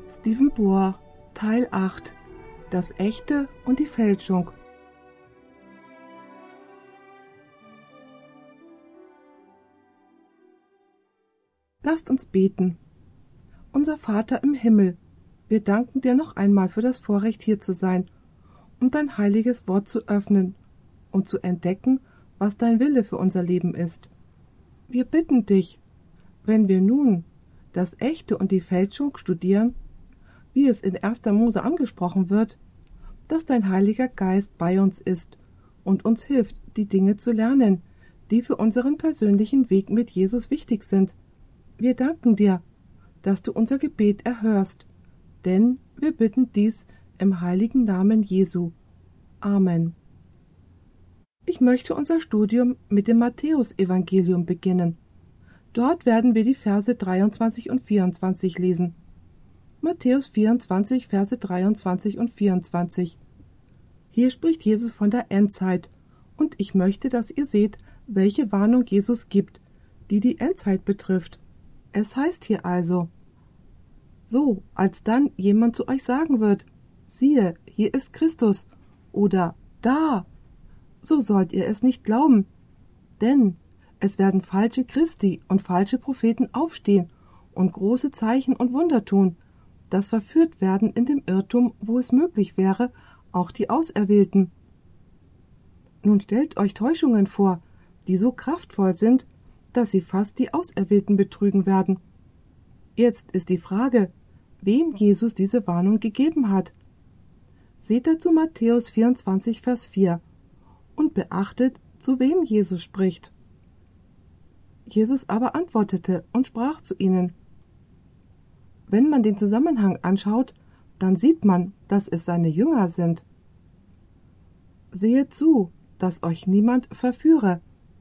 Stephen Bohr, Teil 8: Das Echte und die Fälschung. Lasst uns beten. Unser Vater im Himmel, wir danken dir noch einmal für das Vorrecht, hier zu sein, um dein heiliges Wort zu öffnen und zu entdecken, was dein Wille für unser Leben ist. Wir bitten dich, wenn wir nun das Echte und die Fälschung studieren, wie es in 1. Mose angesprochen wird, dass dein Heiliger Geist bei uns ist und uns hilft, die Dinge zu lernen, die für unseren persönlichen Weg mit Jesus wichtig sind. Wir danken dir, dass du unser Gebet erhörst, denn wir bitten dies im heiligen Namen Jesu. Amen. Ich möchte unser Studium mit dem Matthäusevangelium beginnen. Dort werden wir die Verse 23 und 24 lesen. Matthäus 24, Verse 23 und 24. Hier spricht Jesus von der Endzeit, und ich möchte, dass ihr seht, welche Warnung Jesus gibt, die die Endzeit betrifft. Es heißt hier also: So, als dann jemand zu euch sagen wird, siehe, hier ist Christus, oder da, so sollt ihr es nicht glauben, denn es werden falsche Christi und falsche Propheten aufstehen und große Zeichen und Wunder tun, dass verführt werden in dem Irrtum, wo es möglich wäre, auch die Auserwählten. Nun stellt euch Täuschungen vor, die so kraftvoll sind, dass sie fast die Auserwählten betrügen werden. Jetzt ist die Frage, wem Jesus diese Warnung gegeben hat. Seht dazu Matthäus 24, Vers 4 und beachtet, zu wem Jesus spricht. Jesus aber antwortete und sprach zu ihnen. Wenn man den Zusammenhang anschaut, dann sieht man, dass es seine Jünger sind. Sehet zu, dass euch niemand verführe.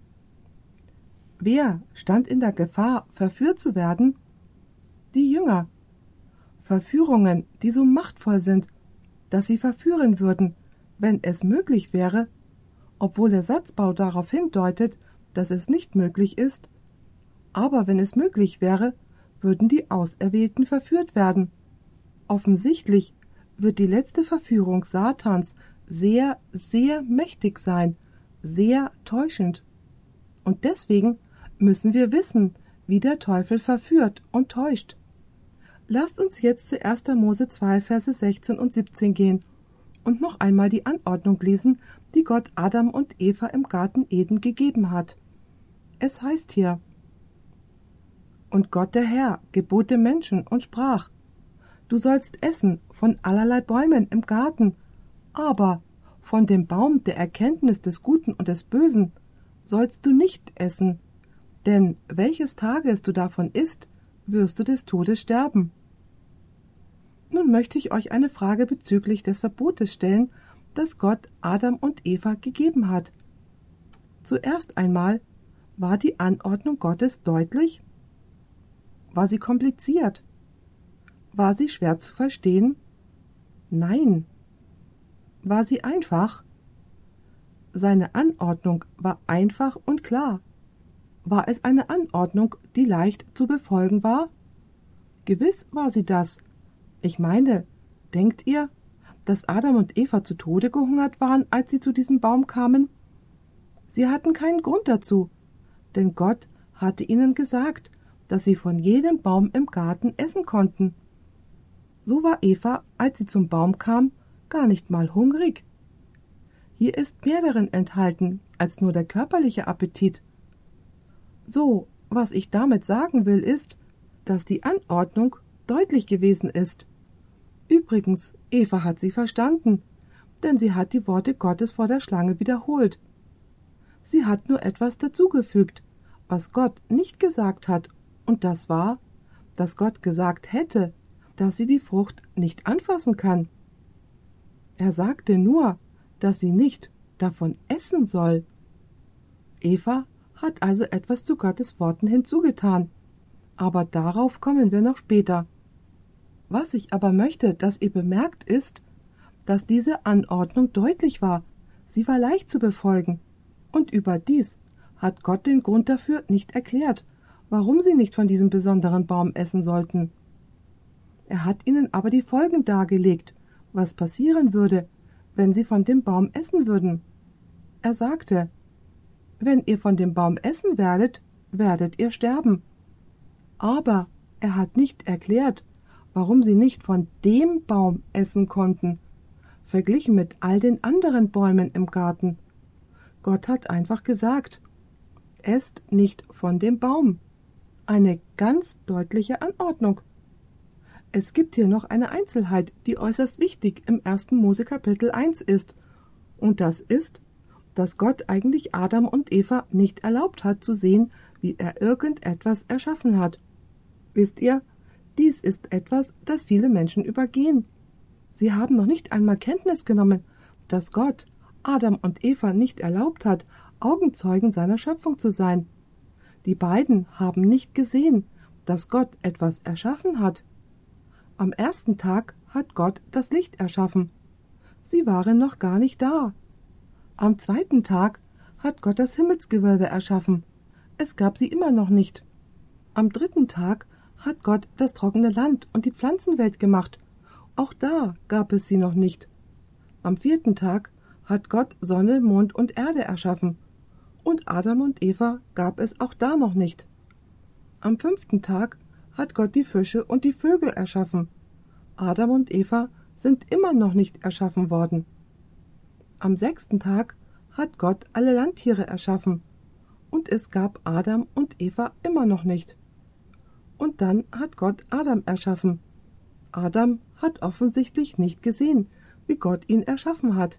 Wer stand in der Gefahr, verführt zu werden? Die Jünger. Verführungen, die so machtvoll sind, dass sie verführen würden, wenn es möglich wäre, obwohl der Satzbau darauf hindeutet, dass es nicht möglich ist, aber wenn es möglich wäre, würden die Auserwählten verführt werden. Offensichtlich wird die letzte Verführung Satans sehr, sehr mächtig sein, sehr täuschend. Und deswegen müssen wir wissen, wie der Teufel verführt und täuscht. Lasst uns jetzt zu 1. Mose 2, Verse 16 und 17 gehen und noch einmal die Anordnung lesen, die Gott Adam und Eva im Garten Eden gegeben hat. Es heißt hier: Und Gott der Herr gebot dem Menschen und sprach: Du sollst essen von allerlei Bäumen im Garten, aber von dem Baum der Erkenntnis des Guten und des Bösen sollst du nicht essen, denn welches Tages du davon isst, wirst du des Todes sterben. Nun möchte ich euch eine Frage bezüglich des Verbotes stellen, das Gott Adam und Eva gegeben hat. Zuerst einmal, war die Anordnung Gottes deutlich? War sie kompliziert? War sie schwer zu verstehen? Nein. War sie einfach? Seine Anordnung war einfach und klar. War es eine Anordnung, die leicht zu befolgen war? Gewiss war sie das. Ich meine, denkt ihr, dass Adam und Eva zu Tode gehungert waren, als sie zu diesem Baum kamen? Sie hatten keinen Grund dazu, denn Gott hatte ihnen gesagt, dass sie von jedem Baum im Garten essen konnten. So war Eva, als sie zum Baum kam, gar nicht mal hungrig. Hier ist mehr darin enthalten als nur der körperliche Appetit. So, was ich damit sagen will, ist, dass die Anordnung deutlich gewesen ist. Übrigens, Eva hat sie verstanden, denn sie hat die Worte Gottes vor der Schlange wiederholt. Sie hat nur etwas dazugefügt, was Gott nicht gesagt hat, und das war, dass Gott gesagt hätte, dass sie die Frucht nicht anfassen kann. Er sagte nur, dass sie nicht davon essen soll. Eva hat also etwas zu Gottes Worten hinzugetan, aber darauf kommen wir noch später. Was ich aber möchte, dass ihr bemerkt, ist, dass diese Anordnung deutlich war, sie war leicht zu befolgen, und überdies hat Gott den Grund dafür nicht erklärt, warum sie nicht von diesem besonderen Baum essen sollten. Er hat ihnen aber die Folgen dargelegt, was passieren würde, wenn sie von dem Baum essen würden. Er sagte, wenn ihr von dem Baum essen werdet, werdet ihr sterben. Aber er hat nicht erklärt, warum sie nicht von dem Baum essen konnten, verglichen mit all den anderen Bäumen im Garten. Gott hat einfach gesagt, esst nicht von dem Baum. Eine ganz deutliche Anordnung. Es gibt hier noch eine Einzelheit, die äußerst wichtig im 1. Mose Kapitel 1 ist. Und das ist, dass Gott eigentlich Adam und Eva nicht erlaubt hat zu sehen, wie er irgendetwas erschaffen hat. Wisst ihr, dies ist etwas, das viele Menschen übergehen. Sie haben noch nicht einmal Kenntnis genommen, dass Gott Adam und Eva nicht erlaubt hat, Augenzeugen seiner Schöpfung zu sein. Die beiden haben nicht gesehen, dass Gott etwas erschaffen hat. Am ersten Tag hat Gott das Licht erschaffen. Sie waren noch gar nicht da. Am zweiten Tag hat Gott das Himmelsgewölbe erschaffen. Es gab sie immer noch nicht. Am dritten Tag hat Gott das trockene Land und die Pflanzenwelt gemacht. Auch da gab es sie noch nicht. Am vierten Tag hat Gott Sonne, Mond und Erde erschaffen. Und Adam und Eva gab es auch da noch nicht. Am fünften Tag hat Gott die Fische und die Vögel erschaffen. Adam und Eva sind immer noch nicht erschaffen worden. Am sechsten Tag hat Gott alle Landtiere erschaffen. Und es gab Adam und Eva immer noch nicht. Und dann hat Gott Adam erschaffen. Adam hat offensichtlich nicht gesehen, wie Gott ihn erschaffen hat.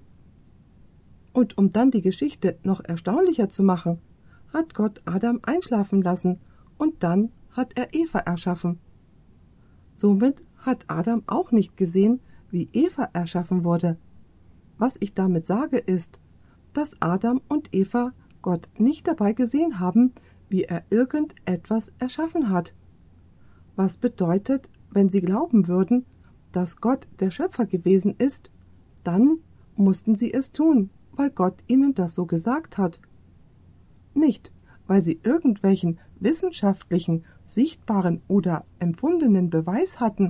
Und um dann die Geschichte noch erstaunlicher zu machen, hat Gott Adam einschlafen lassen und dann hat er Eva erschaffen. Somit hat Adam auch nicht gesehen, wie Eva erschaffen wurde. Was ich damit sage ist, dass Adam und Eva Gott nicht dabei gesehen haben, wie er irgendetwas erschaffen hat. Was bedeutet, wenn sie glauben würden, dass Gott der Schöpfer gewesen ist, dann mussten sie es tun, weil Gott ihnen das so gesagt hat. Nicht, weil sie irgendwelchen wissenschaftlichen, sichtbaren oder empfundenen Beweis hatten.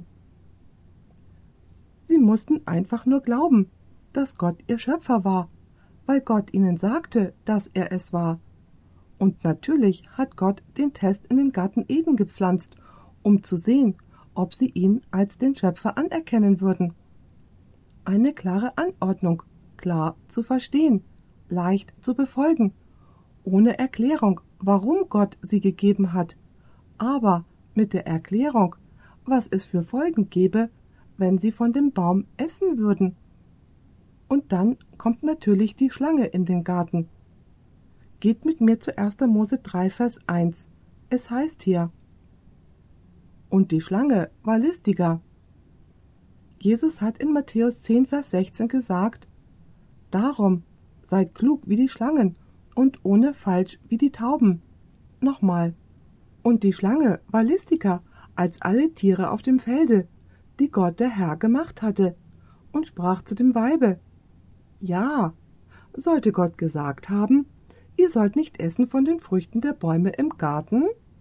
Sie mussten einfach nur glauben, dass Gott ihr Schöpfer war, weil Gott ihnen sagte, dass er es war. Und natürlich hat Gott den Test in den Garten Eden gepflanzt, um zu sehen, ob sie ihn als den Schöpfer anerkennen würden. Eine klare Anordnung, klar zu verstehen, leicht zu befolgen, ohne Erklärung, warum Gott sie gegeben hat, aber mit der Erklärung, was es für Folgen gäbe, wenn sie von dem Baum essen würden. Und dann kommt natürlich die Schlange in den Garten. Geht mit mir zu 1. Mose 3, Vers 1. Es heißt hier: Und die Schlange war listiger. Jesus hat in Matthäus 10, Vers 16 gesagt: Darum seid klug wie die Schlangen und ohne Falsch wie die Tauben. Nochmal. Und die Schlange war listiger als alle Tiere auf dem Felde, die Gott der Herr gemacht hatte, und sprach zu dem Weibe: Ja, sollte Gott gesagt haben, ihr sollt nicht essen von den Früchten der Bäume im Garten?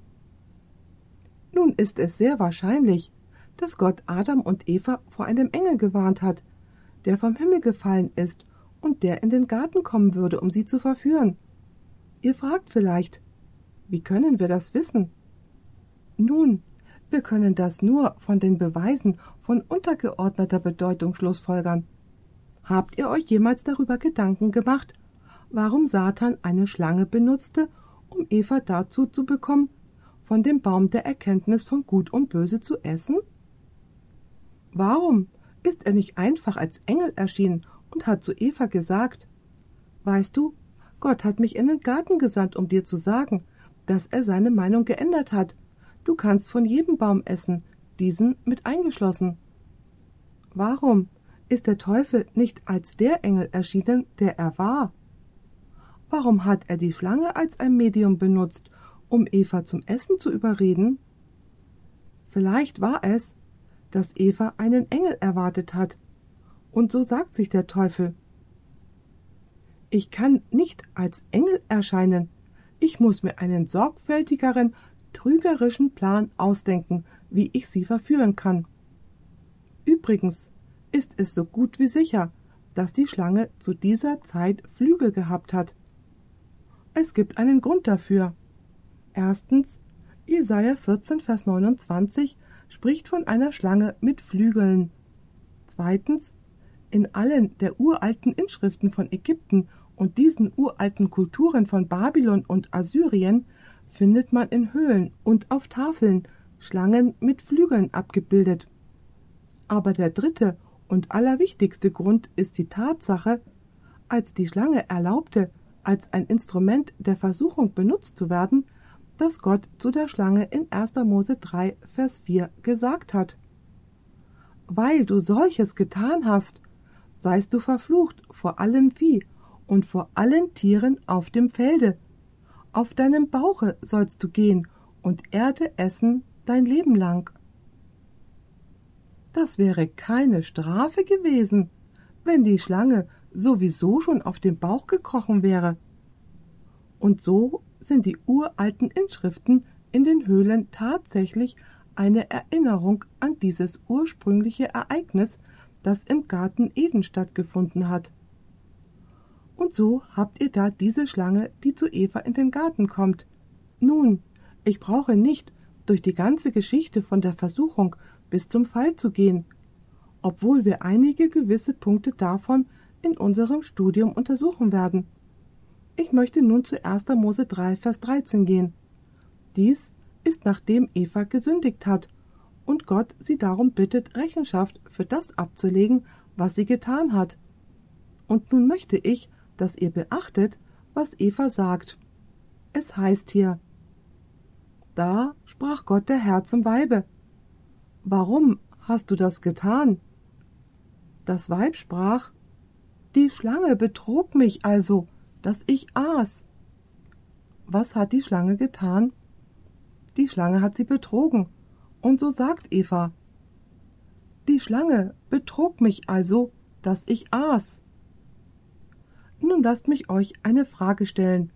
Nun ist es sehr wahrscheinlich, dass Gott Adam und Eva vor einem Engel gewarnt hat, der vom Himmel gefallen ist und der in den Garten kommen würde, um sie zu verführen. Ihr fragt vielleicht, wie können wir das wissen? Nun, wir können das nur von den Beweisen von untergeordneter Bedeutung schlussfolgern. Habt ihr euch jemals darüber Gedanken gemacht, warum Satan eine Schlange benutzte, um Eva dazu zu bekommen, von dem Baum der Erkenntnis von Gut und Böse zu essen? Warum ist er nicht einfach als Engel erschienen und hat zu Eva gesagt: Weißt du, Gott hat mich in den Garten gesandt, um dir zu sagen, dass er seine Meinung geändert hat. Du kannst von jedem Baum essen, diesen mit eingeschlossen. Warum ist der Teufel nicht als der Engel erschienen, der er war? Warum hat er die Schlange als ein Medium benutzt, um Eva zum Essen zu überreden? Vielleicht war es, dass Eva einen Engel erwartet hat. Und so sagt sich der Teufel: Ich kann nicht als Engel erscheinen. Ich muss mir einen sorgfältigeren, trügerischen Plan ausdenken, wie ich sie verführen kann. Übrigens ist es so gut wie sicher, dass die Schlange zu dieser Zeit Flügel gehabt hat. Es gibt einen Grund dafür. Erstens, Jesaja 14, Vers 29 spricht von einer Schlange mit Flügeln. Zweitens, in allen der uralten Inschriften von Ägypten und diesen uralten Kulturen von Babylon und Assyrien findet man in Höhlen und auf Tafeln Schlangen mit Flügeln abgebildet. Aber der dritte und allerwichtigste Grund ist die Tatsache, als die Schlange erlaubte, als ein Instrument der Versuchung benutzt zu werden, dass Gott zu der Schlange in 1. Mose 3, Vers 4 gesagt hat: Weil du solches getan hast, seist du verflucht vor allem Vieh und vor allen Tieren auf dem Felde. Auf deinem Bauche sollst du gehen und Erde essen dein Leben lang. Das wäre keine Strafe gewesen, wenn die Schlange sowieso schon auf dem Bauch gekrochen wäre. Und so sind die uralten Inschriften in den Höhlen tatsächlich eine Erinnerung an dieses ursprüngliche Ereignis, das im Garten Eden stattgefunden hat. Und so habt ihr da diese Schlange, die zu Eva in den Garten kommt. Nun, ich brauche nicht durch die ganze Geschichte von der Versuchung bis zum Fall zu gehen, obwohl wir einige gewisse Punkte davon in unserem Studium untersuchen werden. Ich möchte nun zu 1. Mose 3, Vers 13 gehen. Dies ist, nachdem Eva gesündigt hat und Gott sie darum bittet, Rechenschaft für das abzulegen, was sie getan hat. Und nun möchte ich, dass ihr beachtet, was Eva sagt. Es heißt hier: Da sprach Gott der Herr zum Weibe: Warum hast du das getan? Das Weib sprach: Die Schlange betrog mich also, dass ich aß. Was hat die Schlange getan? Die Schlange hat sie betrogen. Und so sagt Eva: Die Schlange betrog mich also, dass ich aß. Nun lasst mich euch eine Frage stellen.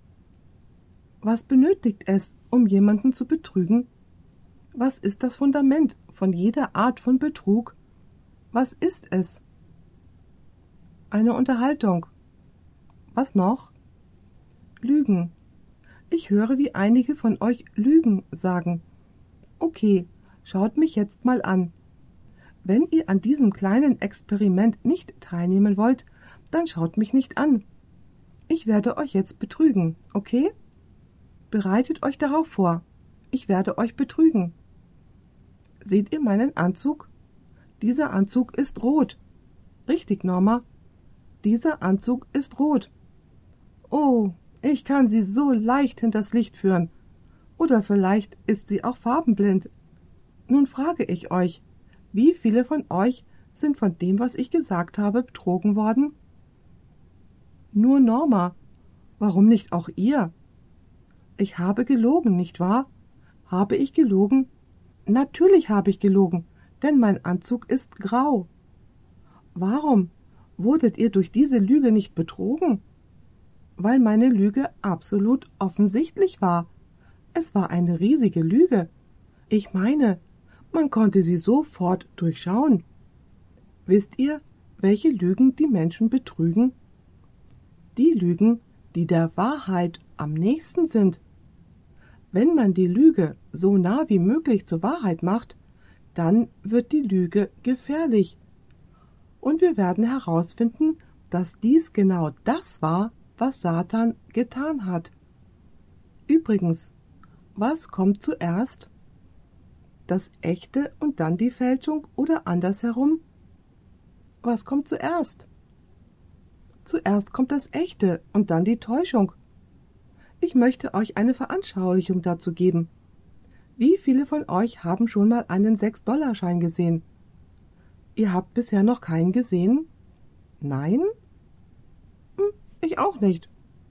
Was benötigt es, um jemanden zu betrügen? Was ist das Fundament von jeder Art von Betrug? Was ist es? Eine Unterhaltung. Was noch? Lügen. Ich höre, wie einige von euch Lügen sagen. Okay, schaut mich jetzt mal an. Wenn ihr an diesem kleinen Experiment nicht teilnehmen wollt, dann schaut mich nicht an. Ich werde euch jetzt betrügen, okay? Bereitet euch darauf vor. Ich werde euch betrügen. Seht ihr meinen Anzug? Dieser Anzug ist rot. Richtig, Norma. Dieser Anzug ist rot. Oh, ich kann sie so leicht hinters Licht führen. Oder vielleicht ist sie auch farbenblind. Nun frage ich euch, wie viele von euch sind von dem, was ich gesagt habe, betrogen worden? Nur Norma. Warum nicht auch ihr? Ich habe gelogen, nicht wahr? Habe ich gelogen? Natürlich habe ich gelogen, denn mein Anzug ist grau. Warum wurdet ihr durch diese Lüge nicht betrogen? Weil meine Lüge absolut offensichtlich war. Es war eine riesige Lüge. Ich meine, man konnte sie sofort durchschauen. Wisst ihr, welche Lügen die Menschen betrügen? Die Lügen, die der Wahrheit am nächsten sind. Wenn man die Lüge so nah wie möglich zur Wahrheit macht, dann wird die Lüge gefährlich. Und wir werden herausfinden, dass dies genau das war, was Satan getan hat. Übrigens, was kommt zuerst? Das Echte und dann die Fälschung oder andersherum? Was kommt zuerst? Zuerst kommt das Echte und dann die Täuschung. Ich möchte euch eine Veranschaulichung dazu geben. Wie viele von euch haben schon mal einen 6-Dollar-Schein gesehen? Ihr habt bisher noch keinen gesehen? Nein? Ich auch nicht.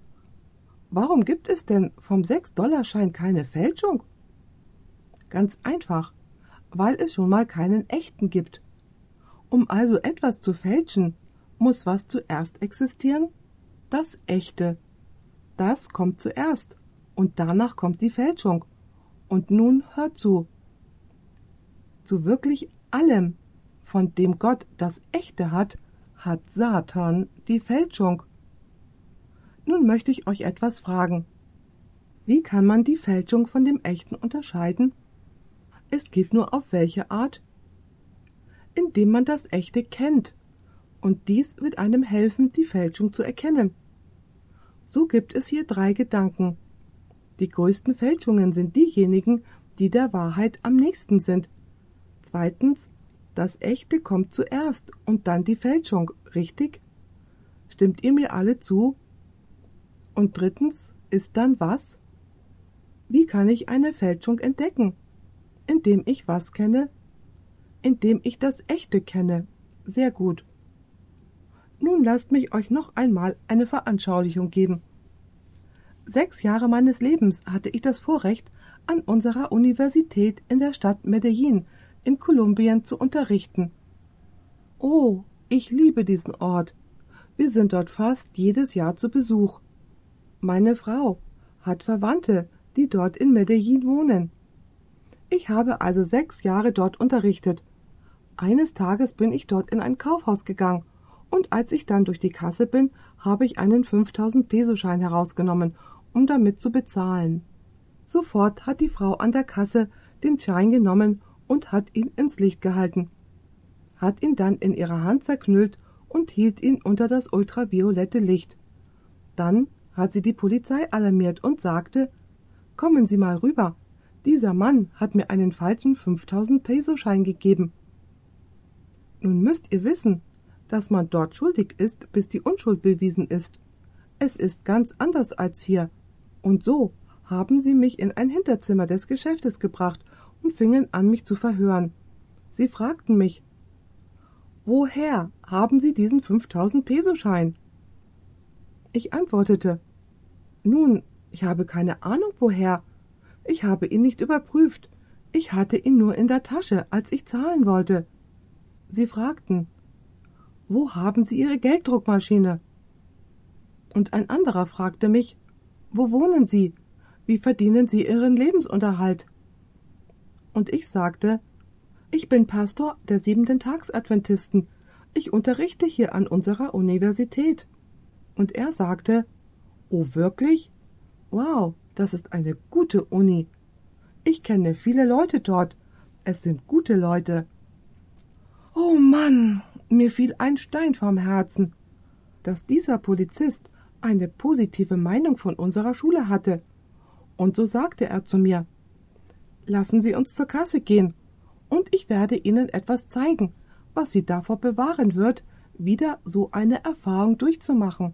Warum gibt es denn vom 6-Dollar-Schein keine Fälschung? Ganz einfach, weil es schon mal keinen echten gibt. Um also etwas zu fälschen, muss was zuerst existieren? Das Echte. Das kommt zuerst und danach kommt die Fälschung. Und nun hört zu. Zu wirklich allem, von dem Gott das Echte hat, hat Satan die Fälschung. Nun möchte ich euch etwas fragen. Wie kann man die Fälschung von dem Echten unterscheiden? Es geht nur auf welche Art? Indem man das Echte kennt. Und dies wird einem helfen, die Fälschung zu erkennen. So gibt es hier 3 Gedanken. Die größten Fälschungen sind diejenigen, die der Wahrheit am nächsten sind. Zweitens, das Echte kommt zuerst und dann die Fälschung, richtig? Stimmt ihr mir alle zu? Und drittens, ist dann was? Wie kann ich eine Fälschung entdecken? Indem ich was kenne? Indem ich das Echte kenne. Sehr gut. Nun lasst mich euch noch einmal eine Veranschaulichung geben. 6 Jahre meines Lebens hatte ich das Vorrecht, an unserer Universität in der Stadt Medellin in Kolumbien zu unterrichten. Oh, ich liebe diesen Ort. Wir sind dort fast jedes Jahr zu Besuch. Meine Frau hat Verwandte, die dort in Medellin wohnen. Ich habe also 6 Jahre dort unterrichtet. Eines Tages bin ich dort in ein Kaufhaus gegangen, und als ich dann durch die Kasse bin, habe ich einen 5000-Peso-Schein herausgenommen, um damit zu bezahlen. Sofort hat die Frau an der Kasse den Schein genommen und hat ihn ins Licht gehalten, hat ihn dann in ihrer Hand zerknüllt und hielt ihn unter das ultraviolette Licht. Dann hat sie die Polizei alarmiert und sagte: »Kommen Sie mal rüber, dieser Mann hat mir einen falschen 5000-Peso-Schein gegeben.« Nun müsst ihr wissen, dass man dort schuldig ist, bis die Unschuld bewiesen ist. Es ist ganz anders als hier. Und so haben sie mich in ein Hinterzimmer des Geschäftes gebracht und fingen an, mich zu verhören. Sie fragten mich: »Woher haben Sie diesen 5000-Peso-Schein?« Ich antwortete: »Nun, ich habe keine Ahnung woher. Ich habe ihn nicht überprüft. Ich hatte ihn nur in der Tasche, als ich zahlen wollte.« Sie fragten: »Wo haben Sie Ihre Gelddruckmaschine?« Und ein anderer fragte mich: »Wo wohnen Sie? Wie verdienen Sie Ihren Lebensunterhalt?« Und ich sagte: »Ich bin Pastor der Siebenten-Tags-Adventisten. Ich unterrichte hier an unserer Universität.« Und er sagte: »Oh, wirklich? Wow, das ist eine gute Uni. Ich kenne viele Leute dort. Es sind gute Leute.« Oh Mann, mir fiel ein Stein vom Herzen, dass dieser Polizist eine positive Meinung von unserer Schule hatte. Und so sagte er zu mir: »Lassen Sie uns zur Kasse gehen, und ich werde Ihnen etwas zeigen, was Sie davor bewahren wird, wieder so eine Erfahrung durchzumachen.«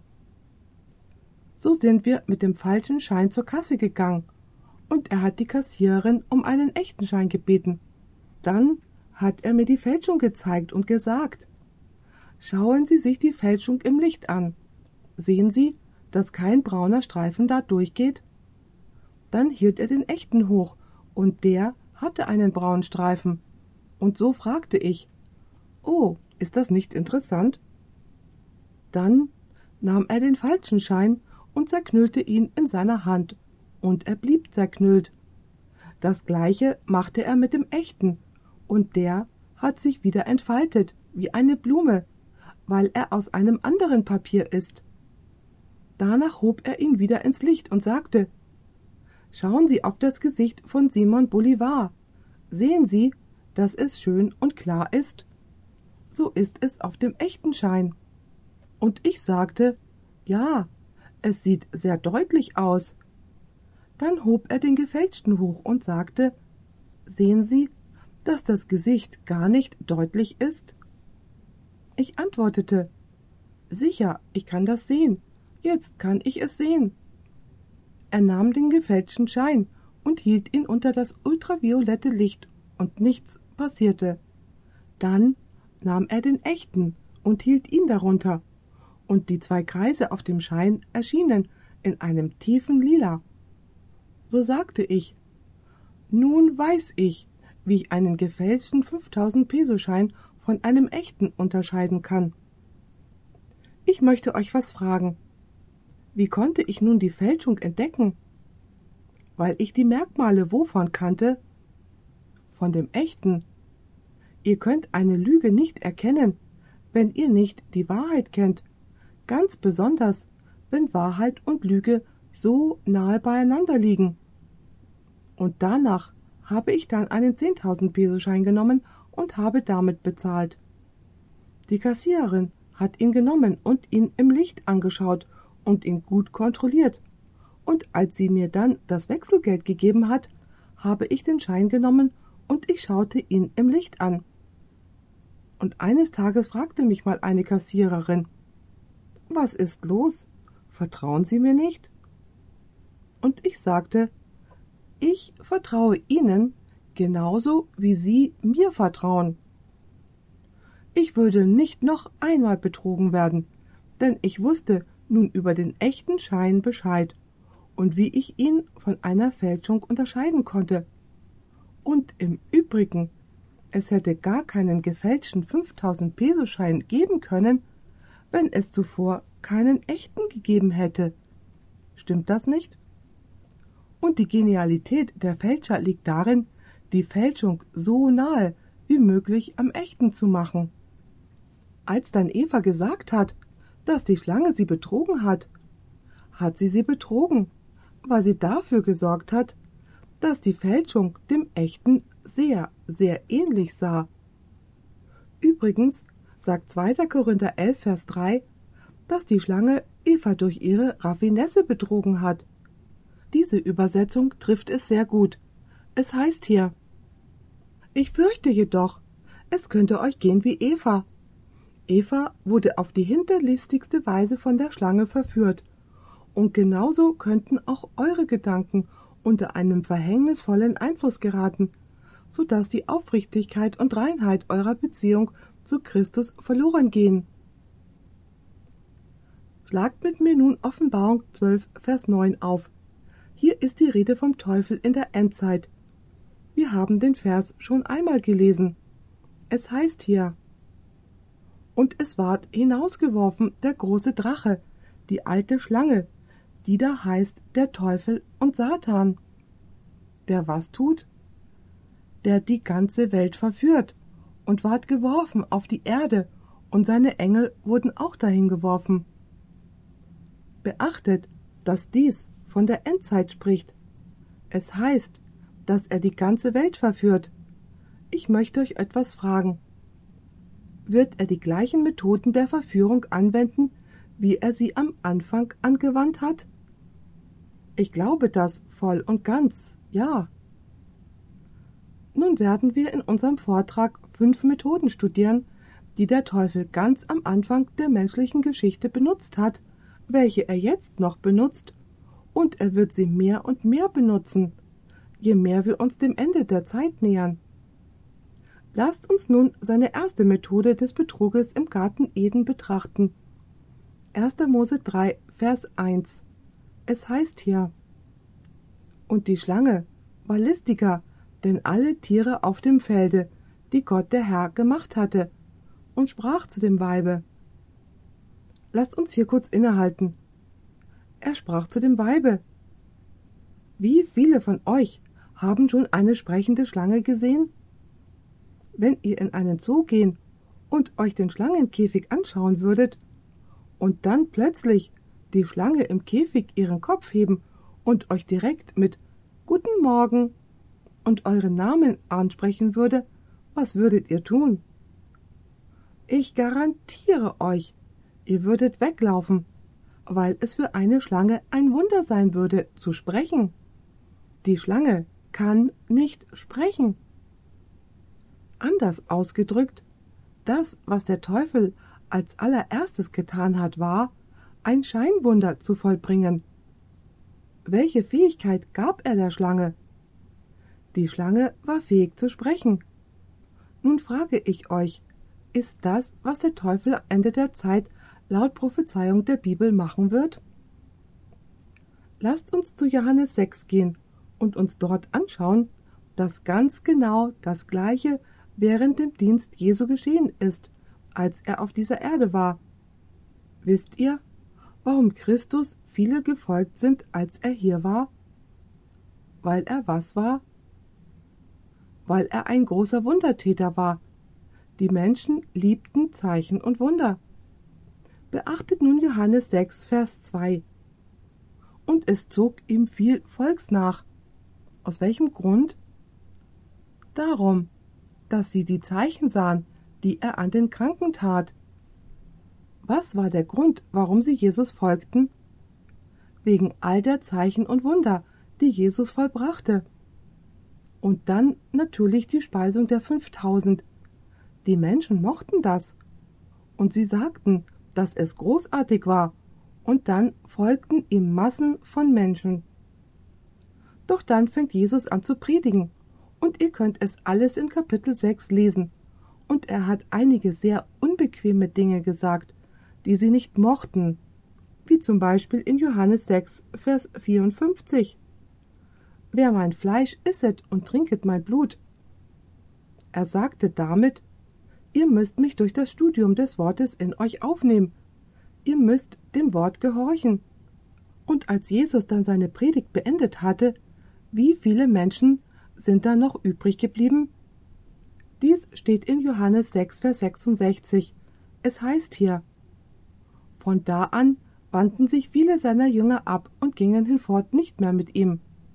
So sind wir mit dem falschen Schein zur Kasse gegangen, und er hat die Kassiererin um einen echten Schein gebeten. Dann hat er mir die Fälschung gezeigt und gesagt: »Schauen Sie sich die Fälschung im Licht an. Sehen Sie, dass kein brauner Streifen da durchgeht?« Dann hielt er den echten hoch, und der hatte einen braunen Streifen. Und so fragte ich: »Oh, ist das nicht interessant?« Dann nahm er den falschen Schein und zerknüllte ihn in seiner Hand, und er blieb zerknüllt. Das gleiche machte er mit dem echten, und der hat sich wieder entfaltet wie eine Blume, weil er aus einem anderen Papier ist. Danach hob er ihn wieder ins Licht und sagte: »Schauen Sie auf das Gesicht von Simon Bolivar. Sehen Sie, dass es schön und klar ist? So ist es auf dem echten Schein.« Und ich sagte: »Ja, es sieht sehr deutlich aus.« Dann hob er den gefälschten hoch und sagte: »Sehen Sie, dass das Gesicht gar nicht deutlich ist?« Ich antwortete: »Sicher, ich kann das sehen. Jetzt kann ich es sehen.« Er nahm den gefälschten Schein und hielt ihn unter das ultraviolette Licht, und nichts passierte. Dann nahm er den echten und hielt ihn darunter, und die 2 Kreise auf dem Schein erschienen in einem tiefen Lila. So sagte ich: »Nun weiß ich, wie ich einen gefälschten 5000-Peso-Schein von einem echten unterscheiden kann.« Ich möchte euch was fragen. Wie konnte ich nun die Fälschung entdecken? Weil ich die Merkmale wovon kannte? Von dem echten. Ihr könnt eine Lüge nicht erkennen, wenn ihr nicht die Wahrheit kennt, ganz besonders, wenn Wahrheit und Lüge so nahe beieinander liegen. Und danach habe ich dann einen 10.000-Peso-Schein genommen und habe damit bezahlt. Die Kassiererin hat ihn genommen und ihn im Licht angeschaut und ihn gut kontrolliert. Und als sie mir dann das Wechselgeld gegeben hat, habe ich den Schein genommen und ich schaute ihn im Licht an. Und eines Tages fragte mich mal eine Kassiererin: Was ist los? Vertrauen Sie mir nicht? Und ich sagte: Ich vertraue Ihnen genauso, wie Sie mir vertrauen. Ich würde nicht noch einmal betrogen werden, denn ich wusste nun über den echten Schein Bescheid und wie ich ihn von einer Fälschung unterscheiden konnte. Und im Übrigen, es hätte gar keinen gefälschten 5.000-Peso-Schein geben können, wenn es zuvor keinen echten gegeben hätte. Stimmt das nicht? Und die Genialität der Fälscher liegt darin, die Fälschung so nahe wie möglich am echten zu machen. Als dann Eva gesagt hat, dass die Schlange sie betrogen hat, hat sie betrogen, weil sie dafür gesorgt hat, dass die Fälschung dem echten sehr, sehr ähnlich sah. Übrigens sagt 2. Korinther 11, Vers 3, dass die Schlange Eva durch ihre Raffinesse betrogen hat. Diese Übersetzung trifft es sehr gut. Es heißt hier: Ich fürchte jedoch, es könnte euch gehen wie Eva. Eva wurde auf die hinterlistigste Weise von der Schlange verführt. Und genauso könnten auch eure Gedanken unter einem verhängnisvollen Einfluss geraten, so dass die Aufrichtigkeit und Reinheit eurer Beziehung zu Christus verloren gehen. Schlagt mit mir nun Offenbarung 12, Vers 9 auf. Hier ist die Rede vom Teufel in der Endzeit. Wir haben den Vers schon einmal gelesen. Es heißt hier: Und es ward hinausgeworfen der große Drache, die alte Schlange, die da heißt der Teufel und Satan. Der was tut? Der die ganze Welt verführt, und ward geworfen auf die Erde, und seine Engel wurden auch dahin geworfen. Beachtet, dass dies von der Endzeit spricht. Es heißt, dass er die ganze Welt verführt. Ich möchte euch etwas fragen. Wird er die gleichen Methoden der Verführung anwenden, wie er sie am Anfang angewandt hat? Ich glaube das voll und ganz, ja. Nun werden wir in unserem Vortrag 5 Methoden studieren, die der Teufel ganz am Anfang der menschlichen Geschichte benutzt hat, welche er jetzt noch benutzt, und er wird sie mehr und mehr benutzen, je mehr wir uns dem Ende der Zeit nähern. Lasst uns nun seine erste Methode des Betruges im Garten Eden betrachten. 1. Mose 3, Vers 1. Es heißt hier: Und die Schlange war listiger, denn alle Tiere auf dem Felde, die Gott der Herr gemacht hatte, und sprach zu dem Weibe. Lasst uns hier kurz innehalten. Er sprach zu dem Weibe. Wie viele von euch haben schon eine sprechende Schlange gesehen? Wenn ihr in einen Zoo gehen und euch den Schlangenkäfig anschauen würdet und dann plötzlich die Schlange im Käfig ihren Kopf heben und euch direkt mit Guten Morgen und euren Namen ansprechen würde, was würdet ihr tun? Ich garantiere euch, ihr würdet weglaufen, weil es für eine Schlange ein Wunder sein würde, zu sprechen. Die Schlange kann nicht sprechen. Anders ausgedrückt, das, was der Teufel als allererstes getan hat, war, ein Scheinwunder zu vollbringen. Welche Fähigkeit gab er der Schlange? Die Schlange war fähig zu sprechen. Nun frage ich euch, ist das, was der Teufel am Ende der Zeit laut Prophezeiung der Bibel machen wird? Lasst uns zu Johannes 6 gehen und uns dort anschauen, dass ganz genau das Gleiche während dem Dienst Jesu geschehen ist, als er auf dieser Erde war. Wisst ihr, warum Christus viele gefolgt sind, als er hier war? Weil er was war? Weil er ein großer Wundertäter war. Die Menschen liebten Zeichen und Wunder. Beachtet nun Johannes 6, Vers 2. Und es zog ihm viel Volks nach. Aus welchem Grund? Darum, dass sie die Zeichen sahen, die er an den Kranken tat. Was war der Grund, warum sie Jesus folgten? Wegen all der Zeichen und Wunder, die Jesus vollbrachte. Und dann natürlich die Speisung der 5000. Die Menschen mochten das. Und sie sagten, dass es großartig war. Und dann folgten ihm Massen von Menschen. Doch dann fängt Jesus an zu predigen. Und ihr könnt es alles in Kapitel 6 lesen. Und er hat einige sehr unbequeme Dinge gesagt, die sie nicht mochten, wie zum Beispiel in Johannes 6, Vers 54. Wer mein Fleisch isset und trinket mein Blut. Er sagte damit, ihr müsst mich durch das Studium des Wortes in euch aufnehmen. Ihr müsst dem Wort gehorchen. Und als Jesus dann seine Predigt beendet hatte, wie viele Menschen sind da noch übrig geblieben? Dies steht in Johannes 6, Vers 66. Es heißt hier, von da an wandten sich viele seiner Jünger ab und gingen hinfort nicht mehr mit ihm.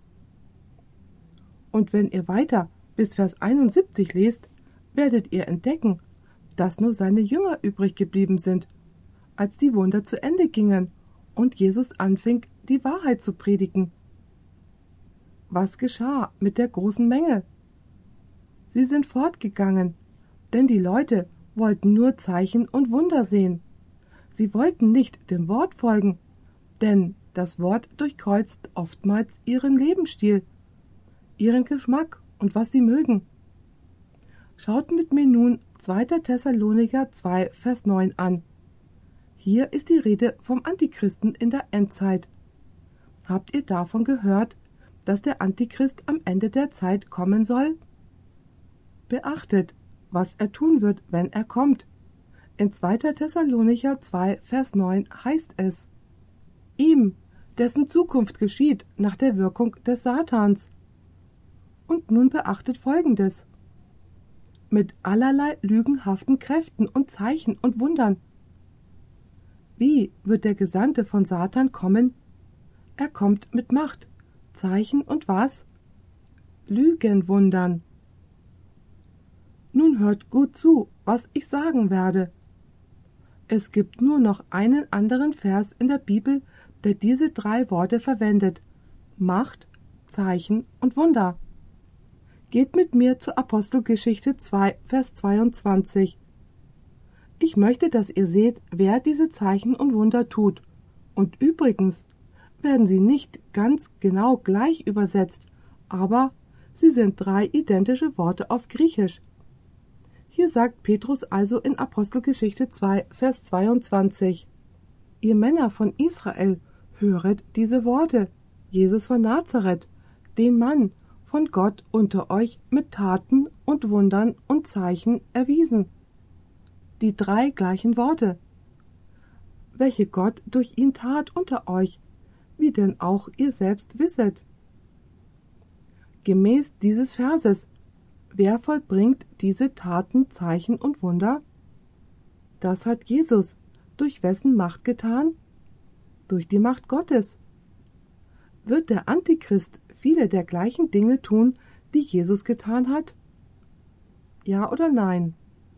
Und wenn ihr weiter bis Vers 71 lest, werdet ihr entdecken, dass nur seine Jünger übrig geblieben sind, als die Wunder zu Ende gingen und Jesus anfing, die Wahrheit zu predigen. Was geschah mit der großen Menge? Sie sind fortgegangen, denn die Leute wollten nur Zeichen und Wunder sehen. Sie wollten nicht dem Wort folgen, denn das Wort durchkreuzt oftmals ihren Lebensstil, ihren Geschmack und was sie mögen. Schaut mit mir nun 2. Thessalonicher 2, Vers 9 an. Hier ist die Rede vom Antichristen in der Endzeit. Habt ihr davon gehört, dass der Antichrist am Ende der Zeit kommen soll? Beachtet, was er tun wird, wenn er kommt. In 2. Thessalonicher 2, Vers 9 heißt es: Ihm, dessen Zukunft geschieht nach der Wirkung des Satans. Und nun beachtet Folgendes: Mit allerlei lügenhaften Kräften und Zeichen und Wundern. Wie wird der Gesandte von Satan kommen? Er kommt mit Macht, Zeichen und was? Lügenwundern. Nun hört gut zu, was ich sagen werde. Es gibt nur noch einen anderen Vers in der Bibel, der diese 3 Worte verwendet: Macht, Zeichen und Wunder. Geht mit mir zur Apostelgeschichte 2, Vers 22. Ich möchte, dass ihr seht, wer diese Zeichen und Wunder tut. Und übrigens werden sie nicht ganz genau gleich übersetzt, aber sie sind 3 identische Worte auf Griechisch. Hier sagt Petrus also in Apostelgeschichte 2, Vers 22: Ihr Männer von Israel, höret diese Worte. Jesus von Nazareth, den Mann von Gott unter euch mit Taten und Wundern und Zeichen erwiesen. Die 3 gleichen Worte, welche Gott durch ihn tat unter euch, wie denn auch ihr selbst wisset. Gemäß dieses Verses, wer vollbringt diese Taten, Zeichen und Wunder? Das hat Jesus. Durch wessen Macht getan? Durch die Macht Gottes. Wird der Antichrist viele der gleichen Dinge tun, die Jesus getan hat? Ja oder nein?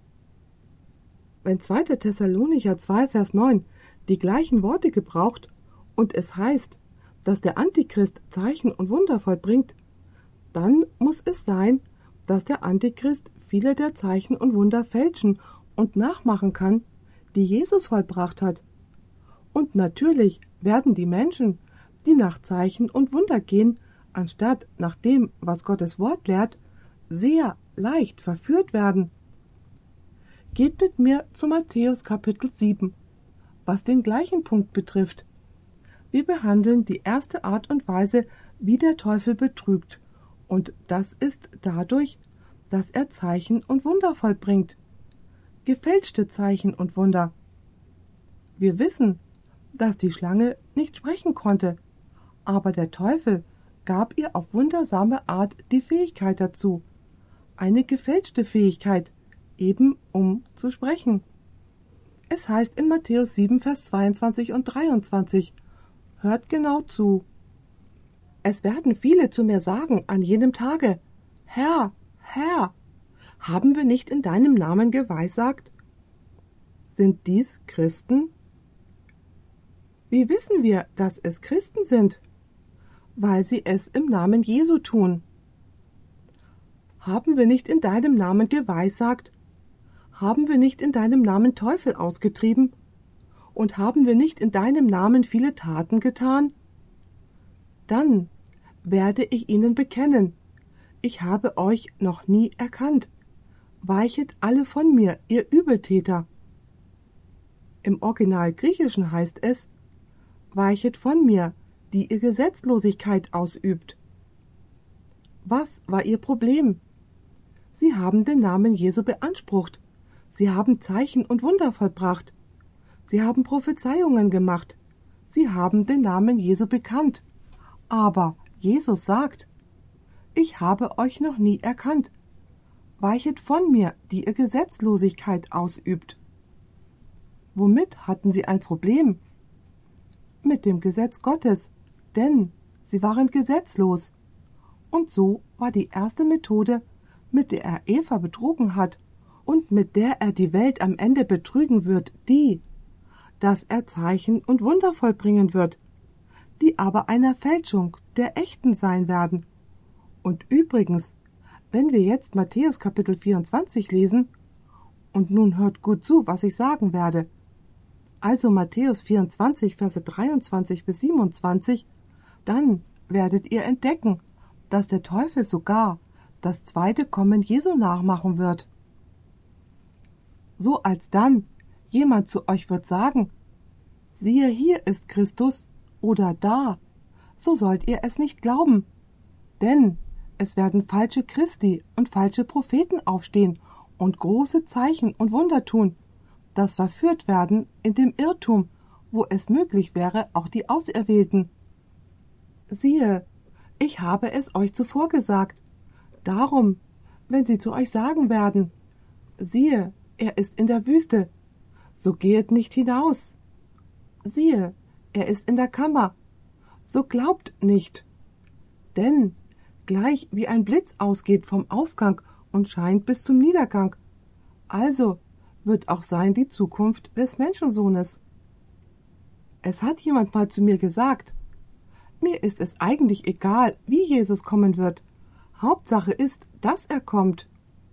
Wenn 2. Thessalonicher 2, Vers 9 die gleichen Worte gebraucht und es heißt, dass der Antichrist Zeichen und Wunder vollbringt, dann muss es sein, dass der Antichrist viele der Zeichen und Wunder fälschen und nachmachen kann, die Jesus vollbracht hat. Und natürlich werden die Menschen, die nach Zeichen und Wunder gehen, anstatt nach dem, was Gottes Wort lehrt, sehr leicht verführt werden. Geht mit mir zu Matthäus Kapitel 7, was den gleichen Punkt betrifft. Wir behandeln die erste Art und Weise, wie der Teufel betrügt, und das ist dadurch, dass er Zeichen und Wunder vollbringt. Gefälschte Zeichen und Wunder. Wir wissen, dass die Schlange nicht sprechen konnte, aber der Teufel gab ihr auf wundersame Art die Fähigkeit dazu. Eine gefälschte Fähigkeit, eben um zu sprechen. Es heißt in Matthäus 7, Vers 22 und 23, hört genau zu. Es werden viele zu mir sagen an jenem Tage, Herr, Herr, haben wir nicht in deinem Namen geweissagt? Sind dies Christen? Wie wissen wir, dass es Christen sind? Weil sie es im Namen Jesu tun. Haben wir nicht in deinem Namen geweissagt? Haben wir nicht in deinem Namen Teufel ausgetrieben? Und haben wir nicht in deinem Namen viele Taten getan? Dann werde ich ihnen bekennen, ich habe euch noch nie erkannt. Weichet alle von mir, ihr Übeltäter. Im Original Griechischen heißt es, weichet von mir, die ihr Gesetzlosigkeit ausübt. Was war ihr Problem? Sie haben den Namen Jesu beansprucht. Sie haben Zeichen und Wunder vollbracht. Sie haben Prophezeiungen gemacht. Sie haben den Namen Jesu bekannt. Aber Jesus sagt, ich habe euch noch nie erkannt. Weichet von mir, die ihr Gesetzlosigkeit ausübt. Womit hatten sie ein Problem? Mit dem Gesetz Gottes, denn sie waren gesetzlos. Und so war die erste Methode, mit der er Eva betrogen hat und mit der er die Welt am Ende betrügen wird, die, dass er Zeichen und Wunder vollbringen wird, die aber einer Fälschung der echten sein werden. Und übrigens, wenn wir jetzt Matthäus Kapitel 24 lesen, und nun hört gut zu, was ich sagen werde, also Matthäus 24, Verse 23 bis 27, dann werdet ihr entdecken, dass der Teufel sogar das zweite Kommen Jesu nachmachen wird. So als dann jemand zu euch wird sagen, siehe, hier ist Christus oder da, so sollt ihr es nicht glauben, denn es werden falsche Christi und falsche Propheten aufstehen und große Zeichen und Wunder tun, das verführt werden in dem Irrtum, wo es möglich wäre, auch die Auserwählten. Siehe, ich habe es euch zuvor gesagt. Darum, wenn sie zu euch sagen werden, siehe, er ist in der Wüste, so gehet nicht hinaus. Siehe, er ist in der Kammer, so glaubt nicht. Denn gleich wie ein Blitz ausgeht vom Aufgang und scheint bis zum Niedergang, also wird auch sein die Zukunft des Menschensohnes. Es hat jemand mal zu mir gesagt, mir ist es eigentlich egal, wie Jesus kommen wird. Hauptsache ist, dass er kommt.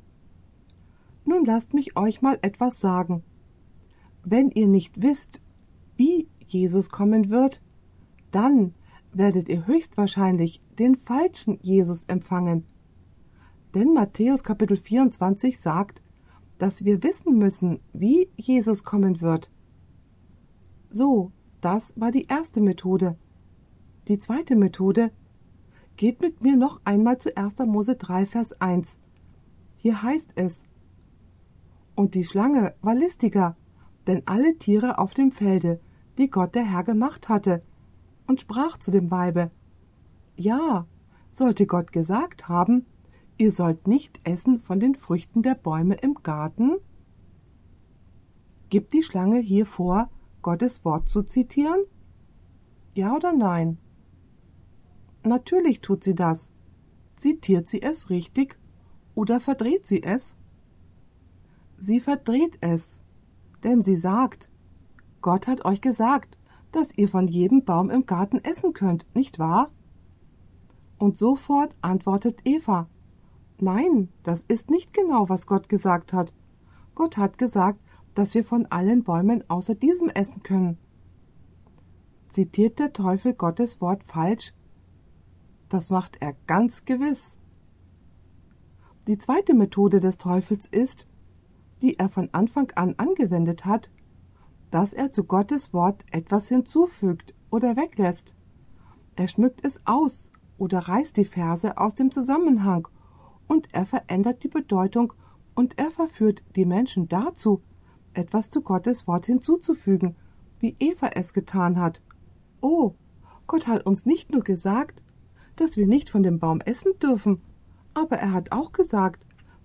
Nun lasst mich euch mal etwas sagen. Wenn ihr nicht wisst, wie Jesus kommen wird, dann werdet ihr höchstwahrscheinlich den falschen Jesus empfangen. Denn Matthäus Kapitel 24 sagt, dass wir wissen müssen, wie Jesus kommen wird. So, das war die erste Methode. Die zweite Methode: geht mit mir noch einmal zu 1. Mose 3, Vers 1. Hier heißt es: Und die Schlange war listiger, denn alle Tiere auf dem Felde, die Gott der Herr gemacht hatte, und sprach zu dem Weibe: Ja, sollte Gott gesagt haben, ihr sollt nicht essen von den Früchten der Bäume im Garten? Gibt die Schlange hier vor, Gottes Wort zu zitieren? Ja oder nein? Natürlich tut sie das. Zitiert sie es richtig oder verdreht sie es? Sie verdreht es, denn sie sagt, Gott hat euch gesagt, dass ihr von jedem Baum im Garten essen könnt, nicht wahr? Und sofort antwortet Eva, nein, das ist nicht genau, was Gott gesagt hat. Gott hat gesagt, dass wir von allen Bäumen außer diesem essen können. Zitiert der Teufel Gottes Wort falsch? Das macht er ganz gewiss. Die zweite Methode des Teufels ist, die er von Anfang an angewendet hat, dass er zu Gottes Wort etwas hinzufügt oder weglässt. Er schmückt es aus oder reißt die Verse aus dem Zusammenhang und er verändert die Bedeutung und er verführt die Menschen dazu, etwas zu Gottes Wort hinzuzufügen, wie Eva es getan hat. Oh, Gott hat uns nicht nur gesagt, dass wir nicht von dem Baum essen dürfen, aber er hat auch gesagt,